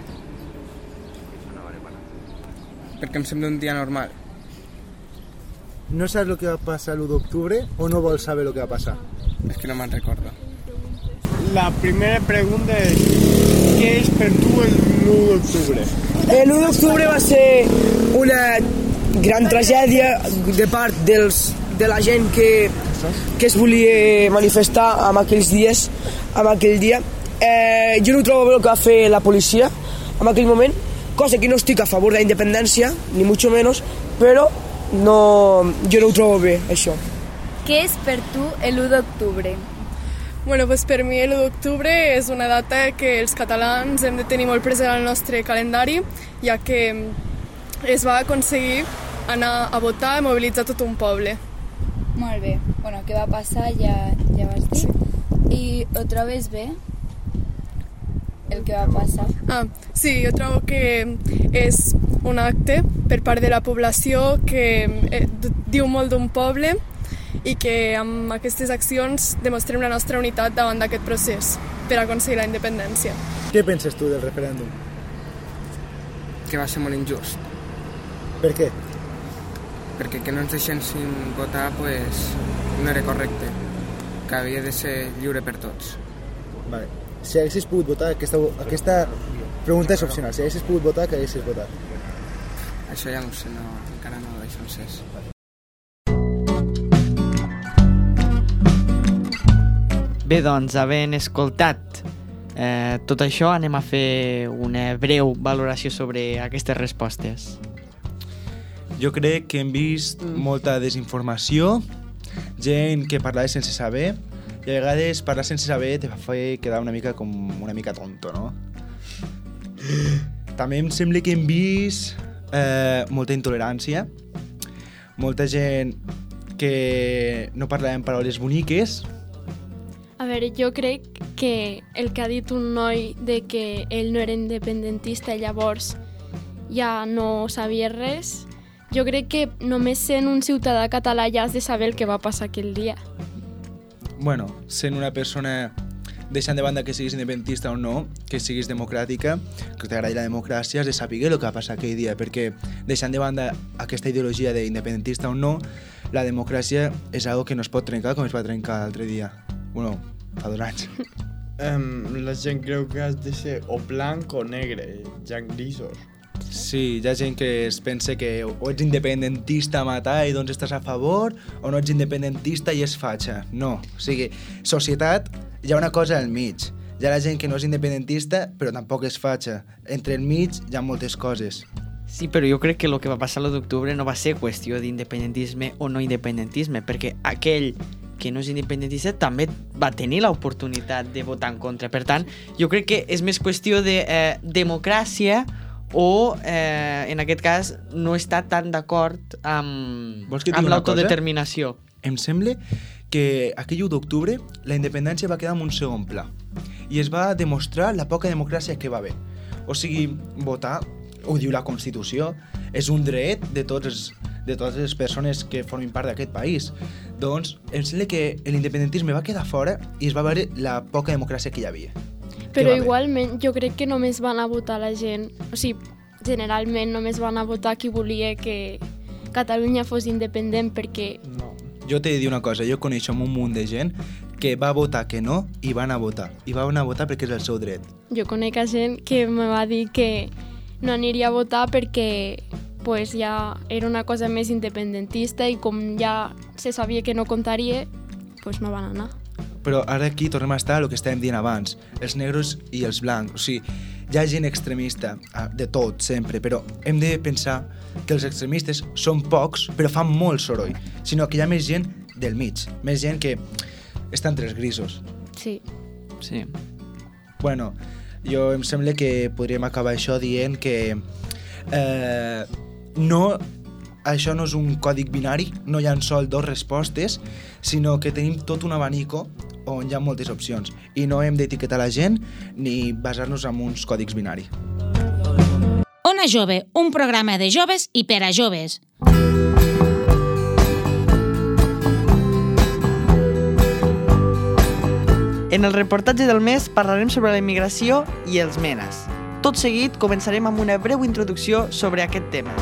Perquè em sembla un dia normal. ¿No sabes lo que va a pasar el 1 d'octubre o no vols saber lo que va a pasar? És que no me'n recordo. La primera pregunta és què és per tu el 1 d'octubre? El 1 d'octubre va ser una gran tragèdia de part de la gent que es volia manifestar en aquells dies, en aquell dia. Jo no trobo bé el que va fer la policia en aquell moment, cosa que no estic a favor de la independència, ni mucho menos, però no, jo no ho trobo bé, això. Què és per tu l'1 d'octubre? Bueno, pues per mi l'1 d'octubre és una data que els catalans hem de tenir molt present al nostre calendari, ja que es va aconseguir anar a votar i mobilitzar tot un poble. Molt bé. Bueno, què va passar ja vas dir. I ho trobes bé? El que va passar? Sí, jo trobo que és un acte per part de la població que diu molt d'un poble i que amb aquestes accions demostrem la nostra unitat davant d'aquest procés per aconseguir la independència. Què penses tu del referèndum? Que va ser molt injust. Per què? Perquè que no ens deixessin votar pues, no era correcte, que havia de ser lliure per tots. Vale. si haguessis pogut votar, aquesta pregunta és opcional, si haguessis pogut votar, què haguessis votat? Això ja no ho sé, encara no ho deixo encès. Bé, doncs, havent escoltat tot això, anem a fer una breu valoració sobre aquestes respostes. Jo crec que hem vist molta desinformació, gent que parlava sense saber, i a vegades parlar sense saber te fa fer quedar una mica tonto, no? També em sembla que hem vist molta intolerància, molta gent que no parlava en paraules boniques. A veure, jo crec que el que ha dit un noi de que ell no era independentista i llavors ja no sabia res, jo crec que només sent un ciutadà català ja has de saber el que va passar aquell dia. Bueno, sent una persona, deixant de banda que siguis independentista o no, que siguis democràtica, que t'agradi la democràcia, has de saber el que va passar aquell dia, perquè deixant de banda aquesta ideologia d'independentista o no, la democràcia és algo que no es pot trencar com es va trencar l'altre dia. Bueno, fa 2 anys. La gent creu que has de ser o blanc o negre, ja grisos. Sí, hi ha gent que es pensa que o ets independentista a matar i doncs estàs a favor, o no ets independentista i és fatxa. No, o sigui, societat, hi ha una cosa al mig. Hi ha la gent que no és independentista, però tampoc és fatxa. Entre el mig hi ha moltes coses. Sí, però jo crec que el que va passar l'1 d'octubre no va ser qüestió d'independentisme o no independentisme, perquè aquell que no és independentista també va tenir l'oportunitat de votar en contra. Per tant, jo crec que és més qüestió de democràcia o, en aquest cas, no està tan d'acord amb l'autodeterminació. Em sembla que aquell 1 d'octubre la independència va quedar en un segon pla i es va demostrar la poca democràcia que va haver. O sigui, votar, ho diu la Constitució, és un dret de totes les persones que formin part d'aquest país. Doncs em sembla que l'independentisme va quedar fora i es va veure la poca democràcia que hi havia. Però igualment jo crec que només van a votar la gent, o sigui, generalment només van a votar qui volia que Catalunya fos independent perquè... No. Jo t'he de dir una cosa, jo coneixo un munt de gent que va votar que no i van a votar. I van a votar perquè és el seu dret. Jo conec gent que me va dir que no aniria a votar perquè pues, ja era una cosa més independentista i com ja se sabia que no comptaria, pues no van anar. Però ara aquí tornem a estar a el que estàvem dient abans, els negres i els blancs. O sigui, hi ha gent extremista, de tot, sempre, però hem de pensar que els extremistes són pocs, però fan molt soroll, sinó que hi ha més gent del mig, més gent que està entre els grisos. Sí. Sí. Bueno, jo em sembla que podríem acabar això dient que això no és un còdic binari, no hi ha sol 2 respostes, sinó que tenim tot un abanico on hi ha moltes opcions i no hem d'etiquetar la gent ni basar-nos en uns còdics binari. Ona Jove, un programa de joves i per a joves. En el reportatge del mes parlarem sobre la immigració i els menes. Tot seguit començarem amb una breu introducció sobre aquest tema.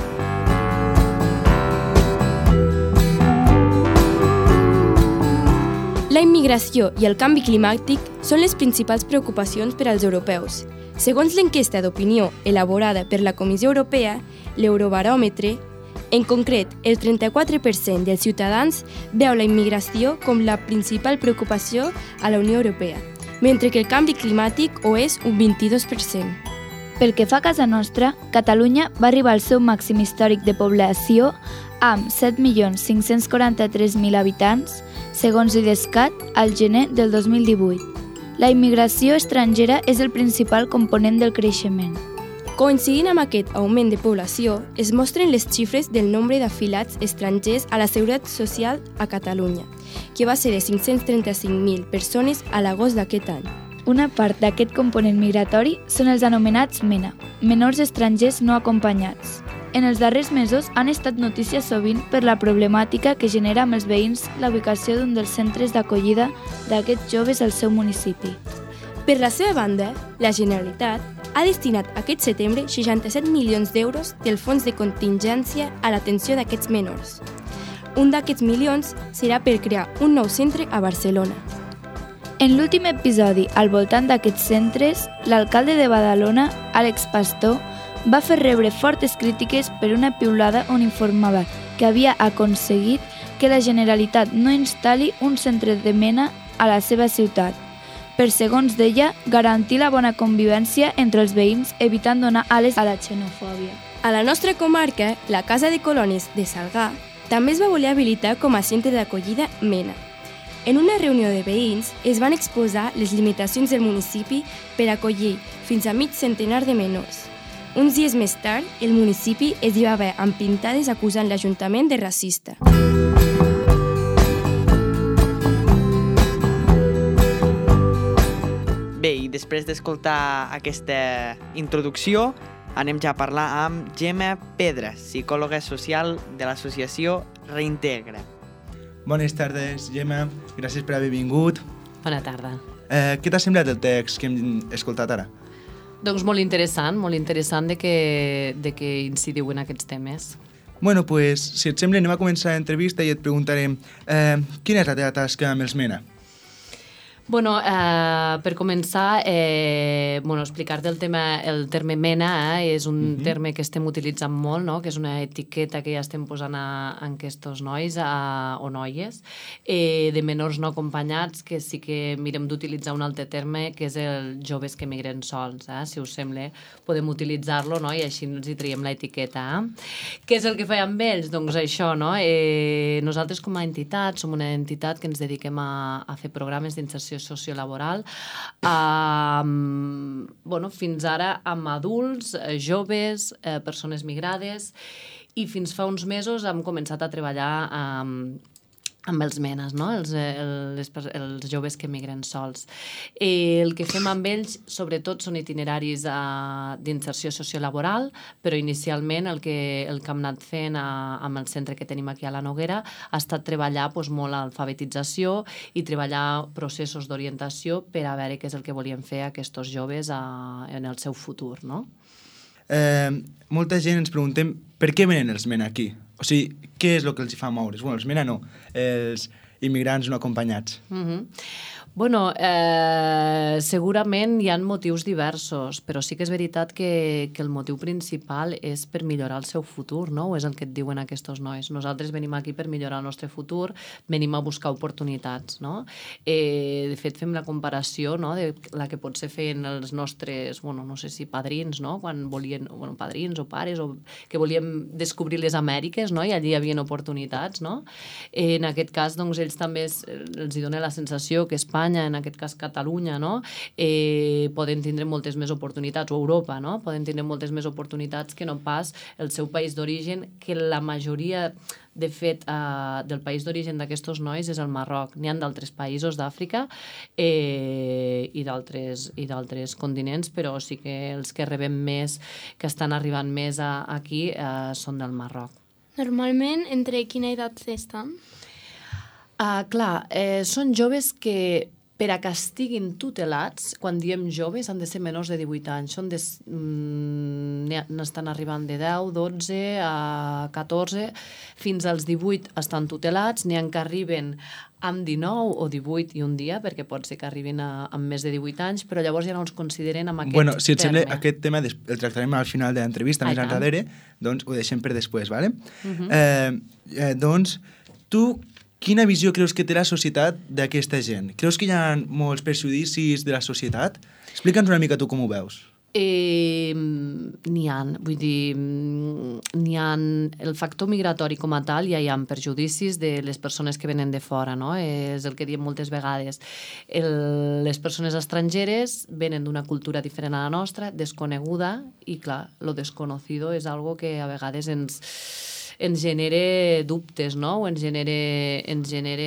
La immigració i el canvi climàtic són les principals preocupacions per als europeus. Segons l'enquesta d'opinió elaborada per la Comissió Europea, l'Eurobaròmetre, en concret, el 34% dels ciutadans veu la immigració com la principal preocupació a la Unió Europea, mentre que el canvi climàtic ho és un 22%. Pel que fa a casa nostra, Catalunya va arribar al seu màxim històric de població amb 7.543.000 habitants, segons l'IDESCAT, al gener del 2018. La immigració estrangera és el principal component del creixement. Coincidint amb aquest augment de població, es mostren les xifres del nombre d'afiliats estrangers a la Seguretat Social a Catalunya, que va ser de 535.000 persones a l'agost d'aquest any. Una part d'aquest component migratori són els anomenats MENA, menors estrangers no acompanyats. En els darrers mesos han estat notícies sovint per la problemàtica que genera amb els veïns la ubicació d'un dels centres d'acollida d'aquests joves al seu municipi. Per la seva banda, la Generalitat ha destinat aquest setembre 67 milions d'euros del fons de contingència a l'atenció d'aquests menors. Un d'aquests milions serà per crear un nou centre a Barcelona. En l'últim episodi, al voltant d'aquests centres, l'alcalde de Badalona, Àlex Pastor, va fer rebre fortes crítiques per una piulada on informava que havia aconseguit que la Generalitat no instal·li un centre de mena a la seva ciutat, per, segons d'ella, garantir la bona convivència entre els veïns, evitant donar ales a la xenofòbia. A la nostra comarca, la Casa de Colònies de Salgà també es va voler habilitar com a centre d'acollida mena. En una reunió de veïns es van exposar les limitacions del municipi per acollir fins a mig centenar de menors. Uns dies més tard, el municipi es hi va haver amb pintades acusant l'Ajuntament de racista. Bé, i després d'escoltar aquesta introducció, anem ja a parlar amb Gemma Pedra, psicòloga social de l'associació Reintegra. Bones tardes, Gemma. Gràcies per haver vingut. Bona tarda. Què t'ha semblat el text que hem escoltat ara? Doncs molt interessant de que incidiu en aquests temes. Bueno, pues, si et sembla, anem a començar l'entrevista i et preguntarem quina és la teva tasca amb els MENA? Bueno, per començar, explicar-te el terme mena és un terme que estem utilitzant molt, no? Que és una etiqueta que ja estem posant a aquests nois o noies de menors no acompanyats, que sí que mirem d'utilitzar un altre terme, que és el joves que migren sols. Si us sembla, podem utilitzar-lo, no? I així ens hi traiem l'etiqueta. Què és el que feia amb ells? Doncs això, no? Nosaltres com a entitat som una entitat que ens dediquem a fer programes d'inserció sociolaboral fins ara amb adults, joves, persones migrades, i fins fa uns mesos hem començat a treballar amb els menes, no? els joves que migren sols. El que fem amb ells, sobretot, són itineraris d'inserció sociolaboral, però inicialment el que hem anat fent amb el centre que tenim aquí a la Noguera ha estat treballar molt l'alfabetització i treballar processos d'orientació per a veure què és el que volien fer aquests joves en el seu futur, no? Molta gent ens preguntem per què venen els MENA aquí? O sigui, què és el que els fa moure's? Bueno, els MENA no, els immigrants no acompanyats. Bueno, segurament hi ha motius diversos, però sí que és veritat que el motiu principal és per millorar el seu futur, no? O és el que et diuen aquests nois. Nosaltres venim aquí per millorar el nostre futur, venim a buscar oportunitats, no? De fet, fem la comparació, no?, de la que potser feien els nostres, no sé si padrins, no?, quan volien, padrins o pares, que volien descobrir les Amèriques, no?, i allí hi havia oportunitats, no? En aquest cas, doncs, ells també els hi dona la sensació que Espanya, en aquest cas Catalunya, no?, poden tindre moltes més oportunitats, o Europa, no?, poden tindre moltes més oportunitats que no pas el seu país d'origen, que la majoria, de fet, del país d'origen d'aquests nois és el Marroc. N'hi ha d'altres països d'Àfrica i d'altres continents, però sí que els que rebem més, que estan arribant més aquí, són del Marroc. Normalment, entre quina edat estan? Són joves que, per a que estiguin tutelats, quan diem joves, han de ser menors de 18 anys. N'estan arribant de 10, 12, a 14, fins als 18 estan tutelats, n'hi ha que arriben amb 19 o 18 i un dia, perquè pot ser que arribin amb més de 18 anys, però llavors ja no els consideren amb aquest terme. Si et sembla, aquest tema el tractarem al final de l'entrevista, més enrere, doncs ho deixem per després, ¿vale? Doncs, tu quina visió creus que té la societat d'aquesta gent? Creus que hi ha molts prejudicis de la societat? Explica'ns una mica tu com ho veus. N'hi ha, vull dir, el factor migratori com a tal, ja hi ha perjudicis de les persones que venen de fora, no? És el que diem moltes vegades. Les persones estrangeres venen d'una cultura diferent a la nostra, desconeguda, i clar, lo desconocido és algo que a vegades ens genera dubtes, no? O ens genera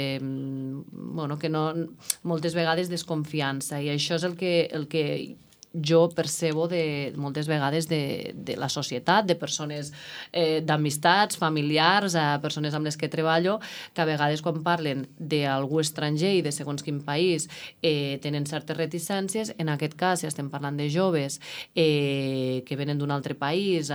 que no, moltes vegades desconfiança, i això és el que jo percebo moltes vegades de la societat, de persones d'amistats, familiars, persones amb les que treballo, que a vegades quan parlen d'algú estranger i de segons quin país tenen certes reticències. En aquest cas, si estem parlant de joves que venen d'un altre país,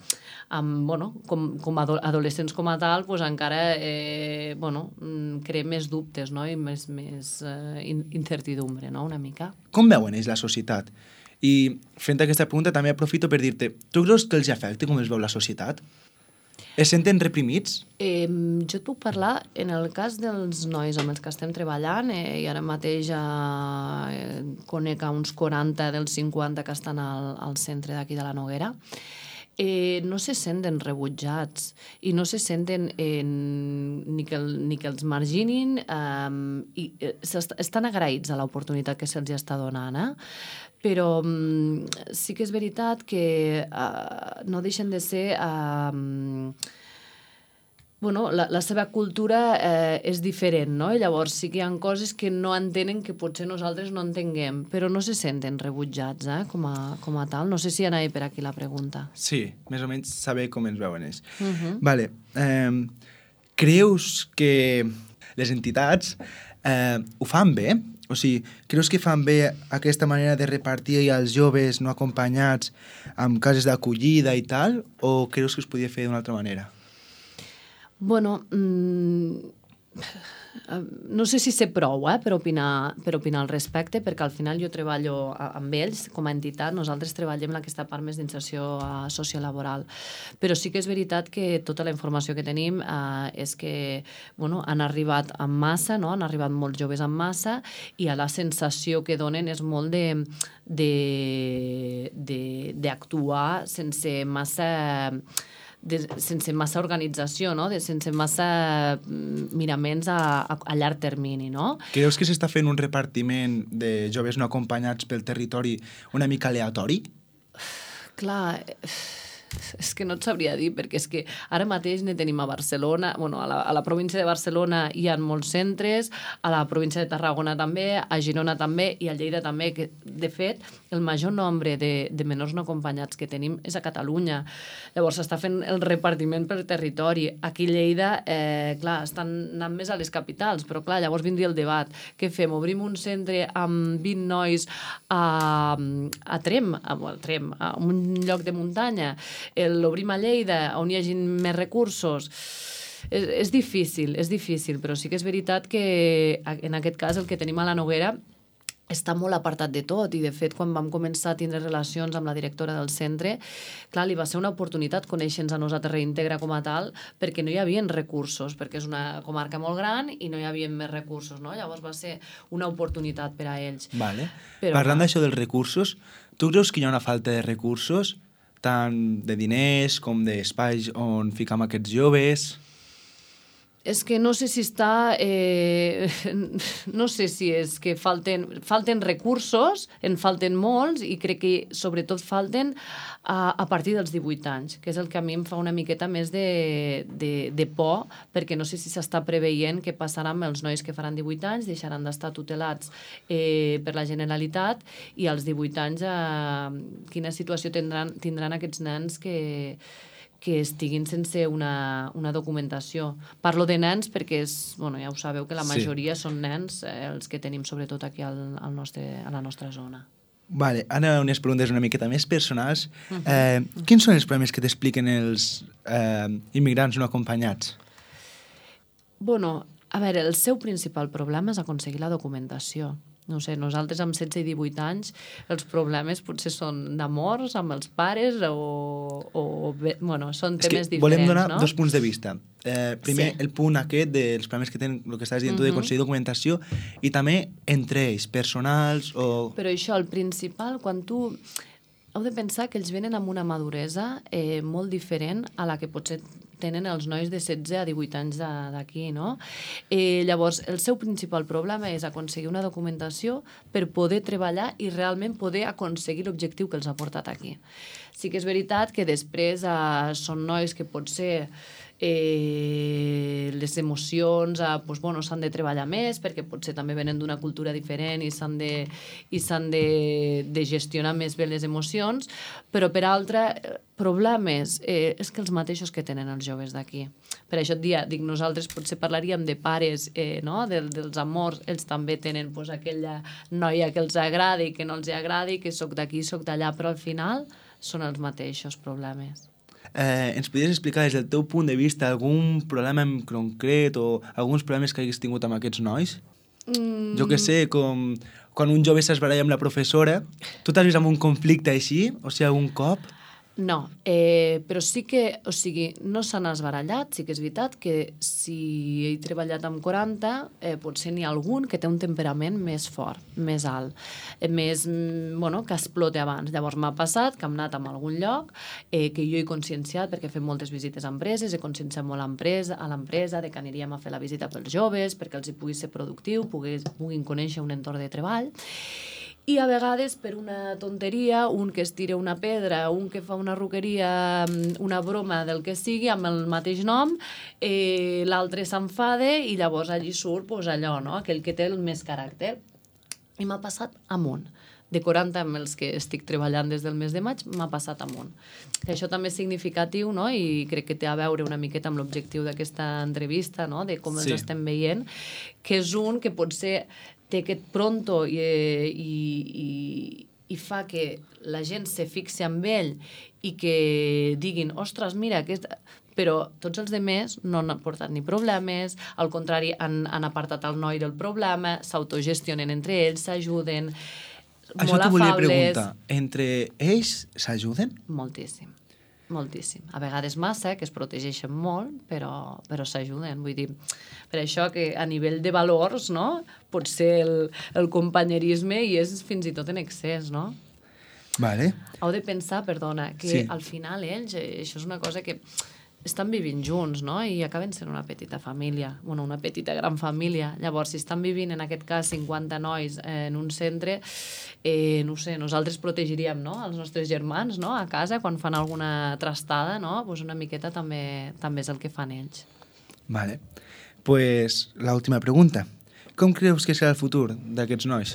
com adolescents com a tal, doncs encara crea més dubtes, no? I més incertidumbre, no? Una mica. Com veuen ells la societat? I fent aquesta pregunta també aprofito per dir-te, tu creus que els afecta com els veu la societat? Es senten reprimits? Jo et puc parlar en el cas dels nois amb els que estem treballant, i ara mateix conec a uns 40 dels 50 que estan al centre d'aquí de la Noguera. No se senten rebutjats i no se senten ni que els marginin, i estan agraïts a l'oportunitat que se'ls està donant, però sí que és veritat que no deixen de ser... la seva cultura és diferent, no? I llavors sí que hi ha coses que no entenen que potser nosaltres no entenguem, però no se senten rebutjats com a tal. No sé si anava per aquí la pregunta. Sí, més o menys saber com ens veuen ells. Vale. Creus que les entitats ho fan bé? O sigui, creus que fan bé aquesta manera de repartir als joves no acompanyats amb cases d'acollida i tal, o creus que es podia fer d'una altra manera? Bueno, no sé si sé prou per opinar al respecte, perquè al final jo treballo amb ells com a entitat, nosaltres treballem en aquesta part més d'inserció sociolaboral, però sí que és veritat que tota la informació que tenim és que han arribat en massa, no? Han arribat molts joves en massa, i la sensació que donen és molt d'actuar sense massa organització, no? Sense massa miraments a llarg termini, no? Creus que s'està fent un repartiment de joves no acompanyats pel territori una mica aleatori? Clar, és que no et sabria dir, perquè és que ara mateix ne tenim a Barcelona, a la província de Barcelona hi ha molts centres, a la província de Tarragona també, a Girona també i a Lleida també, que de fet el major nombre de menors no acompanyats que tenim és a Catalunya. Llavors s'està fent el repartiment per territori. Aquí a Lleida, clar, estan anant més a les capitals, però clar, llavors vindria el debat. Què fem? Obrim un centre amb 20 nois a Trem, a un lloc de muntanya, l'obrim a Lleida, on hi hagi més recursos. És difícil, però sí que és veritat que en aquest cas el que tenim a la Noguera està molt apartat de tot, i de fet quan vam començar a tindre relacions amb la directora del centre, clar, li va ser una oportunitat conèixer-nos a nosaltres Reintegra com a tal, perquè no hi havia recursos, perquè és una comarca molt gran i no hi havia més recursos, no? Llavors va ser una oportunitat per a ells. Vale. Parlant d'això dels recursos, tu creus que hi ha una falta de recursos, tant de diners com d'espais on ficam aquests joves? És que no sé si està... no sé si és que falten recursos, en falten molts, i crec que sobretot falten a partir dels 18 anys, que és el que a mi em fa una miqueta més de por, perquè no sé si s'està preveient què passarà amb els nois que faran 18 anys, deixaran d'estar tutelats per la Generalitat, i als 18 anys quina situació tindran aquests nens que estiguin sense una documentació. Parlo de nens perquè ja ho sabeu que la majoria són nens, els que tenim sobretot aquí a la nostra zona. Vale, ara unes preguntes una miqueta més personals. Quins són els problemes que t'expliquen els immigrants no acompanyats? Bueno, a veure, el seu principal problema és aconseguir la documentació. No sé, nosaltres amb 16 i 18 anys els problemes potser són d'amors amb els pares són temes diferents, no? Volem donar dos punts de vista. Primer, el punt aquest dels problemes que tenen, el que estàs dient tu, d'aconseguir documentació, i també entre ells, personals o... Però això, el principal, quan tu... Heu de pensar que ells venen amb una maduresa molt diferent a la que potser tenen els nois de 16 a 18 anys d'aquí, no? Llavors, el seu principal problema és aconseguir una documentació per poder treballar i realment poder aconseguir l'objectiu que els ha portat aquí. Sí que és veritat que després són nois que potser les emocions s'han de treballar més perquè potser també venen d'una cultura diferent i s'han de gestionar més bé les emocions, però per altra, problemes és que els mateixos que tenen els joves d'aquí. Per això dic, nosaltres potser parlaríem de pares, dels amors, ells també tenen aquella noia que els agradi, que no els agradi, que soc d'aquí, soc d'allà, però al final són els mateixos problemes. Ens podries explicar des del teu punt de vista algun problema en concret o alguns problemes que haguis tingut amb aquests nois? Jo què sé, com quan un jove s'esbaralla amb la professora, tu t'has vist amb un conflicte així? O sigui, algun cop? No, però sí que, no s'han esbarallat, sí que és veritat que si he treballat amb 40, potser n'hi ha algun que té un temperament més fort, més alt, que explota abans. Llavors m'ha passat que hem anat a algun lloc que jo he conscienciat, perquè fem moltes visites a empreses, he conscienciat molt a l'empresa de que aniríem a fer la visita pels joves, perquè els hi pugui ser productiu, puguin conèixer un entorn de treball. I a vegades, per una tonteria, un que es tira una pedra, un que fa una roqueria, una broma del que sigui, amb el mateix nom, l'altre s'enfada i llavors allí surt allò, aquell que té el més caràcter. I m'ha passat amunt. De 40 amb els que estic treballant des del mes de maig, m'ha passat amunt. Que això també és significatiu, i crec que té a veure una miqueta amb l'objectiu d'aquesta entrevista, de com els estem veient, que és un que potser té aquest pronto i fa que la gent se fixe amb ell i que diguin, ostres, mira, però tots els altres no han portat ni problemes, al contrari, han apartat el noi del problema, s'autogestionen entre ells, s'ajuden, molt afables. Això t'ho volia preguntar, entre ells s'ajuden? Moltíssim. Moltíssim. A vegades massa, que es protegeixen molt, però s'ajuden. Vull dir, per això que a nivell de valors, potser el companyerisme hi és fins i tot en excés, no? Vale. Heu de pensar, perdona, que al final ells, això és una cosa que estan vivint junts, i acaben sent una petita família, una petita gran família. Llavors, si estan vivint, en aquest cas, 50 nois en un centre, no sé, nosaltres protegiríem els nostres germans a casa quan fan alguna trastada, una miqueta també és el que fan ells. Vale. Pues l'última pregunta. Com creus que serà el futur d'aquests nois?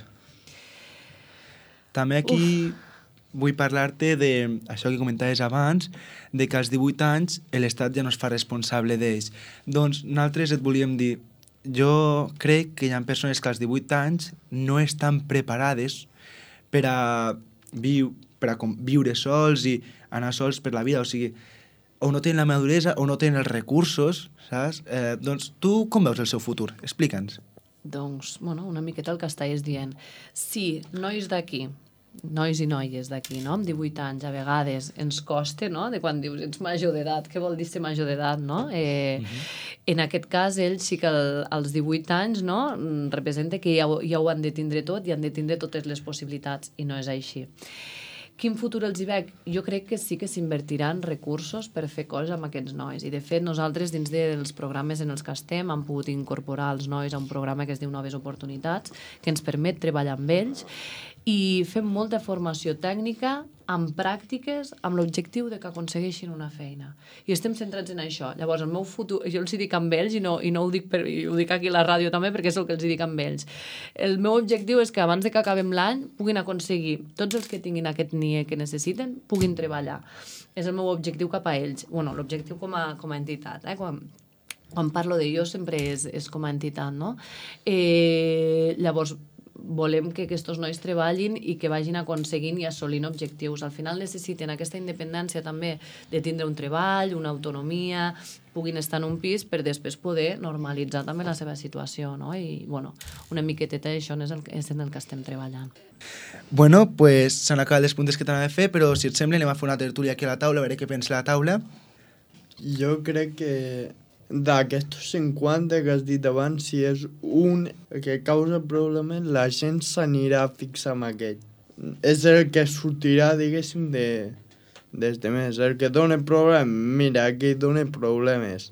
També aquí vull parlar-te d'això que comentaves abans, de que als 18 anys l'Estat ja no es fa responsable d'ells. Doncs nosaltres et volíem dir, jo crec que hi ha persones que als 18 anys no estan preparades per a viure sols i anar sols per la vida, o sigui, o no tenen la maduresa o no tenen els recursos, saps? Doncs tu com veus el seu futur? Explica'ns. Doncs, una miqueta el que estàs dient. Sí, nois d'aquí, nois i noies d'aquí, amb 18 anys, a vegades ens costa, de quan dius ets major d'edat, què vol dir ser major d'edat, no? En aquest cas, ells sí que als 18 anys representa que ja ho han de tindre tot i han de tindre totes les possibilitats, i no és així. Quin futur els hi veig? Jo crec que sí que s'invertiran recursos per fer coses amb aquests nois. I, de fet, nosaltres, dins dels programes en els que estem, hem pogut incorporar els nois a un programa que es diu Noves Oportunitats, que ens permet treballar amb ells, i fem molta formació tècnica amb pràctiques amb l'objectiu de que aconsegueixin una feina. I estem centrats en això. Llavors, el meu futur, jo els dic amb ells i no ho dic, ho dic aquí a la ràdio també perquè és el que els dic amb ells. El meu objectiu és que abans de que acabem l'any puguin aconseguir tots els que tinguin aquest NIE que necessiten, puguin treballar. És el meu objectiu cap a ells. L'objectiu com a entitat. Quan parlo de jo sempre és com a entitat, no? Llavors, volem que aquests nois treballin i que vagin aconseguint i assolint objectius. Al final necessiten aquesta independència també de tindre un treball, una autonomia, puguin estar en un pis per després poder normalitzar també la seva situació, no? I, una miqueteta això és en el que estem treballant. Bueno, pues s'han acabat les puntes que t'anava a fer, però si et sembla anem a fer una tertúlia aquí a la taula, a veure què pensa la taula. Jo crec que d'aquests 50 que has dit abans, si és un que causa problemes, la gent s'anirà a fixar en aquell. És el que sortirà, diguéssim, des de més. El que dona problemes, mira, aquí dona problemes.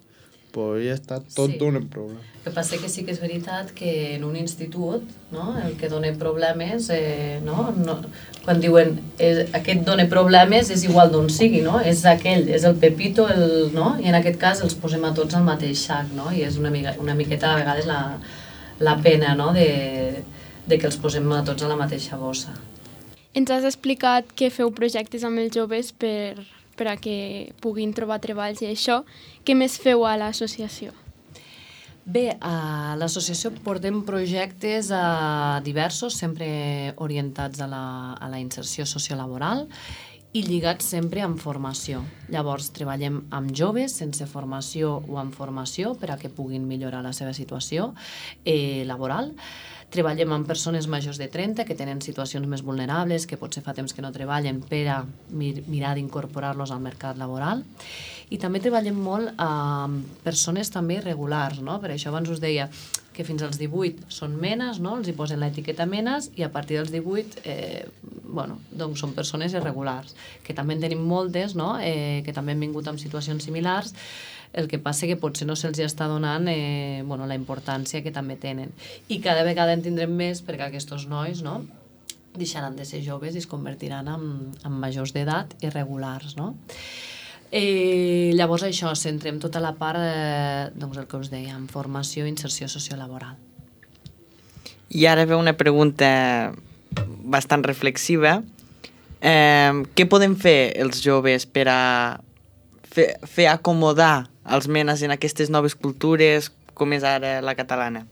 podria estar tot Sí. un problema. El que passa que sí que és veritat que en un institut, no, el que dona problemes, quan diuen aquest dona problemes és igual d'on sigui, no? És aquell, és el Pepito, no? I en aquest cas els posem a tots al mateix sac, no? I és una miqueta a vegades la pena, no? de que els posem a tots a la mateixa bossa. Ens has explicat que feu projectes amb els joves per a que puguin trobar treballs i això. Què més feu a l'associació? Bé, a l'associació portem projectes diversos, sempre orientats a la inserció sociolaboral i lligats sempre amb formació. Llavors, treballem amb joves sense formació o amb formació per a que puguin millorar la seva situació laboral. Treballem amb persones majors de 30 que tenen situacions més vulnerables, que potser fa temps que no treballen, per a mirar d'incorporar-los al mercat laboral. I també treballem molt amb persones també irregulars, no? Per això abans us deia que fins als 18 són menes, no? Els hi posen l'etiqueta menes i a partir dels 18 doncs són persones irregulars, que també en tenim moltes, no? Que també han vingut amb situacions similars. El que passa que potser no se'ls està donant la importància que també tenen. I cada vegada en tindrem més perquè aquests nois, no, deixaran de ser joves i es convertiran en majors d'edat irregulars, no? Llavors això, centrem tota la part, el que us deia, en formació i inserció sociolaboral. I ara ve una pregunta bastant reflexiva. Què podem fer els joves per a fer acomodar els menes en aquestes noves cultures com és ara la catalana?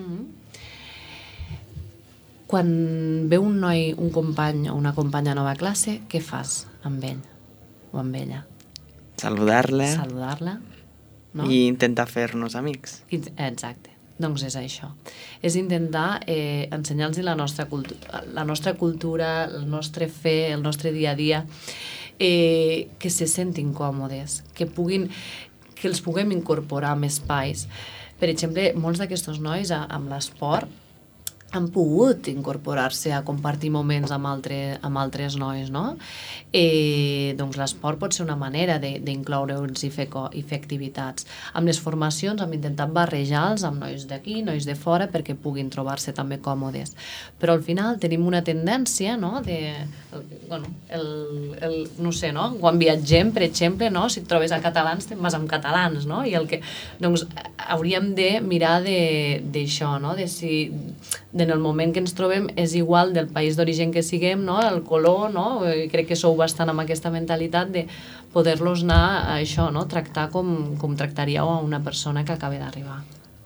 Quan ve un noi, un company o una companya a nova classe, què fas amb ell o amb ella? Saludar-la, no? I intentar fer-nos amics. Exacte, doncs és això. És intentar ensenyar-los la nostra cultura, el nostre fer, el nostre dia a dia, que se sentin còmodes, que els puguem incorporar a més espais. Per exemple, molts d'aquests nois amb l'esport han pogut incorporar-se a compartir moments amb altres nois, no? Doncs l'esport pot ser una manera d'incloure'ls i fer activitats. Amb les formacions hem intentat barrejar-los amb nois d'aquí, nois de fora, perquè puguin trobar-se també còmodes. Però al final tenim una tendència, no?, no sé, no?, quan viatgem, per exemple, no?, si et trobes a catalans, te'n vas amb catalans, no?, i doncs hauríem de mirar d'això, no?, de si en el moment que ens trobem és igual del país d'origen que siguem, no? El color, no? Crec que sou bastant amb aquesta mentalitat de poder-los anar a això, no? Tractar com tractaríeu a una persona que acaba d'arribar.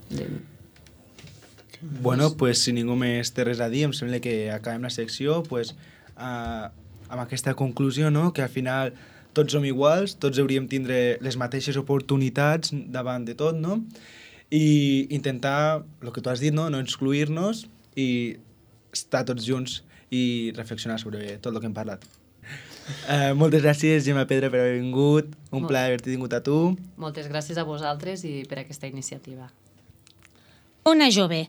Bueno, pues si ningú més té res a dir, em sembla que acabem la secció amb aquesta conclusió, no? Que al final tots som iguals, tots hauríem tindre les mateixes oportunitats davant de tot, no? I intentar, el que tu has dit, no excluir-nos i estar tots junts i reflexionar sobre tot el que hem parlat. Moltes gràcies, Gemma Pedra, per haver vingut. Un plaer haver-te tingut a tu. Moltes gràcies a vosaltres i per aquesta iniciativa. Ona Jove.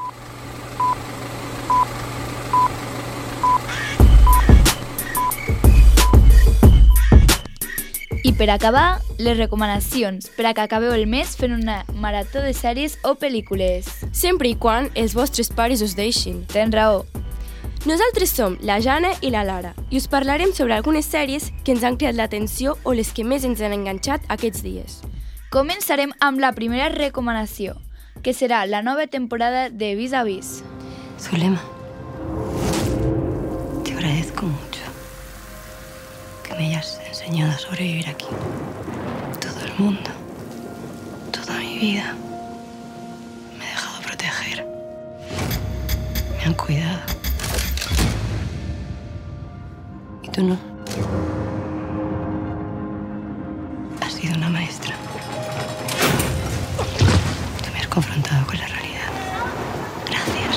I per acabar, les recomanacions per a que acabeu el mes fent una marató de sèries o pel·lícules. Sempre i quan els vostres pares us deixin. Tens raó. Nosaltres som la Jana i la Lara i us parlarem sobre algunes sèries que ens han cridat l'atenció o les que més ens han enganxat aquests dies. Començarem amb la primera recomanació, que serà la nova temporada de Vis a Vis. Zulema, te agradezco mucho que me hayas enseñado a sobrevivir aquí. Todo el mundo, toda mi vida, me he dejado proteger. Me han cuidado. Y tú no. Has sido una maestra. Tú me has confrontado con la realidad. Gracias.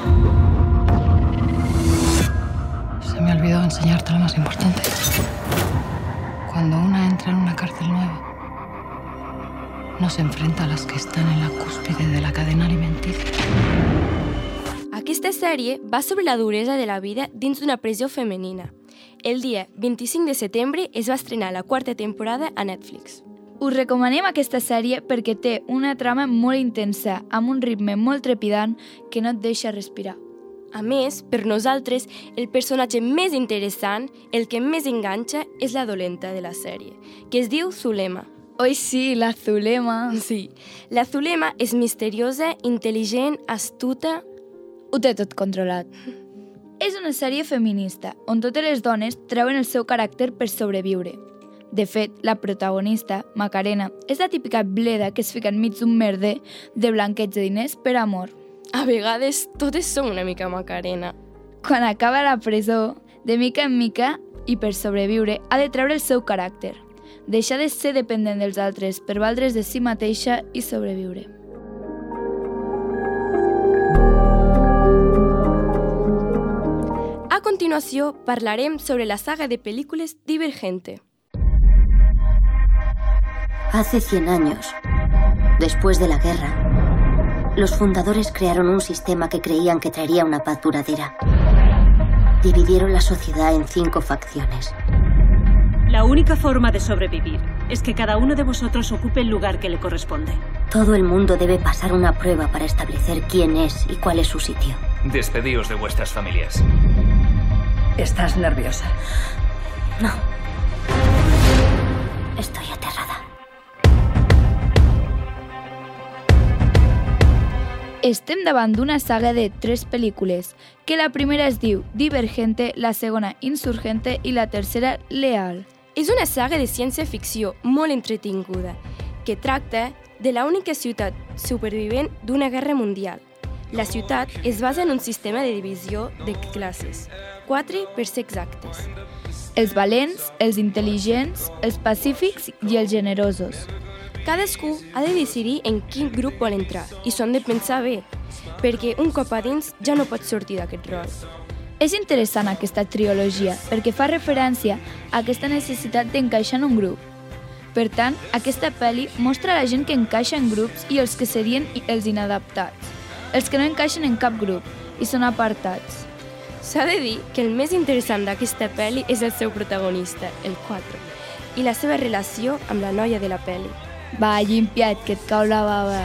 Se me ha olvidado enseñarte lo más importante. Cuando una entra en una cárcel nueva, no se enfrenta a las que están en la cúspide de la cadena alimenticia. Aquesta sèrie va sobre la duresa de la vida dins d'una presó femenina. El dia 25 de setembre es va estrenar la quarta temporada a Netflix. Us recomanem aquesta sèrie perquè té una trama molt intensa, amb un ritme molt trepidant que no et deixa respirar. A més, per nosaltres, el personatge més interessant, el que més enganxa, és la dolenta de la sèrie, que es diu Zulema. Oi, sí, la Zulema. Sí. La Zulema és misteriosa, intel·ligent, astuta... Ho té tot controlat. És una sèrie feminista, on totes les dones treuen el seu caràcter per sobreviure. De fet, la protagonista, Macarena, és la típica bleda que es fica enmig d'un merder de blanqueig de diners per amor. A vegades, totes som una mica Macarena. Quan acaba la presó, de mica en mica, i per sobreviure, ha de treure el seu caràcter. Deixar de ser dependent dels altres per valdre's de si mateixa i sobreviure. A continuació, parlarem sobre la saga de pel·lícules Divergente. Hace 100 años, después de la guerra, los fundadores crearon un sistema que creían que traería una paz duradera. Dividieron la sociedad en 5 facciones. La única forma de sobrevivir es que cada uno de vosotros ocupe el lugar que le corresponde. Todo el mundo debe pasar una prueba para establecer quién es y cuál es su sitio. Despedíos de vuestras familias. ¿Estás nerviosa? No. Estoy aterrada. Estem davant d'una saga de 3 pel·lícules, que la primera es diu Divergente, la segona Insurgente i la tercera Leal. És una saga de ciència-ficció molt entretinguda, que tracta de l'única ciutat supervivent d'una guerra mundial. La ciutat es basa en un sistema de divisió de classes, 4 per ser exactes. Els valents, els intel·ligents, els pacífics i els generosos. Cadascú ha de decidir en quin grup vol entrar i s'han de pensar bé, perquè un cop a dins ja no pot sortir d'aquest rol. És interessant aquesta trilogia perquè fa referència a aquesta necessitat d'encaixar en un grup. Per tant, aquesta pel·li mostra la gent que encaixa en grups i els que serien els inadaptats, els que no encaixen en cap grup i són apartats. S'ha de dir que el més interessant d'aquesta pel·li és el seu protagonista, el 4, i la seva relació amb la noia de la pel·li. Va, llimpiat, que et cau la bava.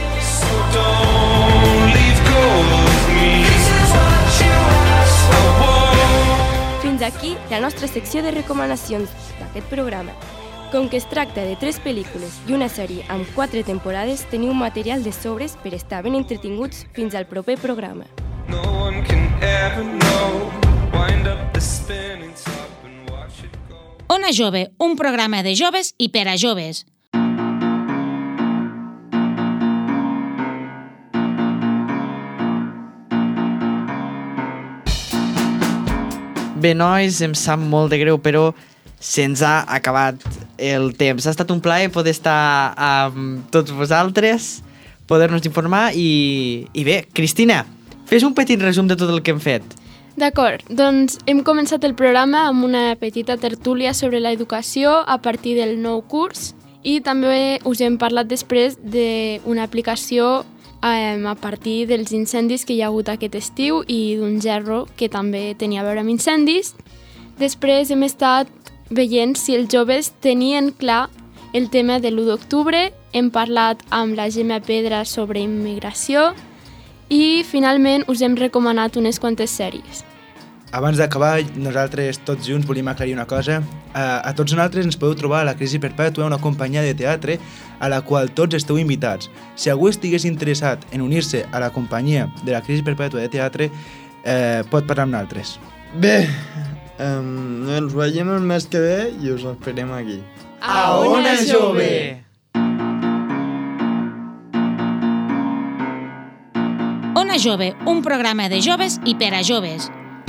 Fins aquí la nostra secció de recomanacions d'aquest programa. Com que es tracta de 3 pel·lícules i una sèrie amb 4 temporades, teniu material de sobres per estar ben entretinguts fins al proper programa. Ona Jove, un programa de joves i per a joves. Bé, nois, em sap molt de greu, però se'ns ha acabat el temps. Ha estat un plaer poder estar amb tots vosaltres, poder-nos informar i bé, Cristina, fes un petit resum de tot el que hem fet. D'acord, doncs hem començat el programa amb una petita tertúlia sobre l'educació a partir del nou curs i també us hem parlat després d'una aplicació a partir dels incendis que hi ha hagut aquest estiu i d'un gerro que també tenia a veure amb incendis. Després hem estat veient si els joves tenien clar el tema de l'1 d'octubre, hem parlat amb la Gemma Pedra sobre immigració i finalment us hem recomanat unes quantes sèries. Abans d'acabar, nosaltres tots junts volíem aclarir una cosa. A tots nosaltres ens podeu trobar a la Crisi Perpètua, una companyia de teatre a la qual tots esteu invitats. Si algú estigués interessat en unir-se a la companyia de la Crisi Perpètua de teatre, pot parlar amb nosaltres. Bé, ens veiem el mes que ve i us esperem aquí. A Ona Jove! Ona Jove, un programa de joves i per a joves.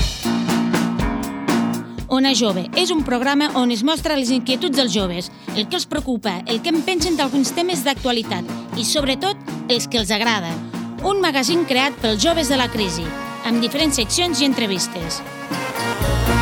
Ona Jove és un programa on es mostra les inquietuds dels joves, el que els preocupa, el que en pensen d'alguns temes d'actualitat i, sobretot, els que els agrada. Un magazín creat pels joves de la crisi, amb diferents seccions i entrevistes.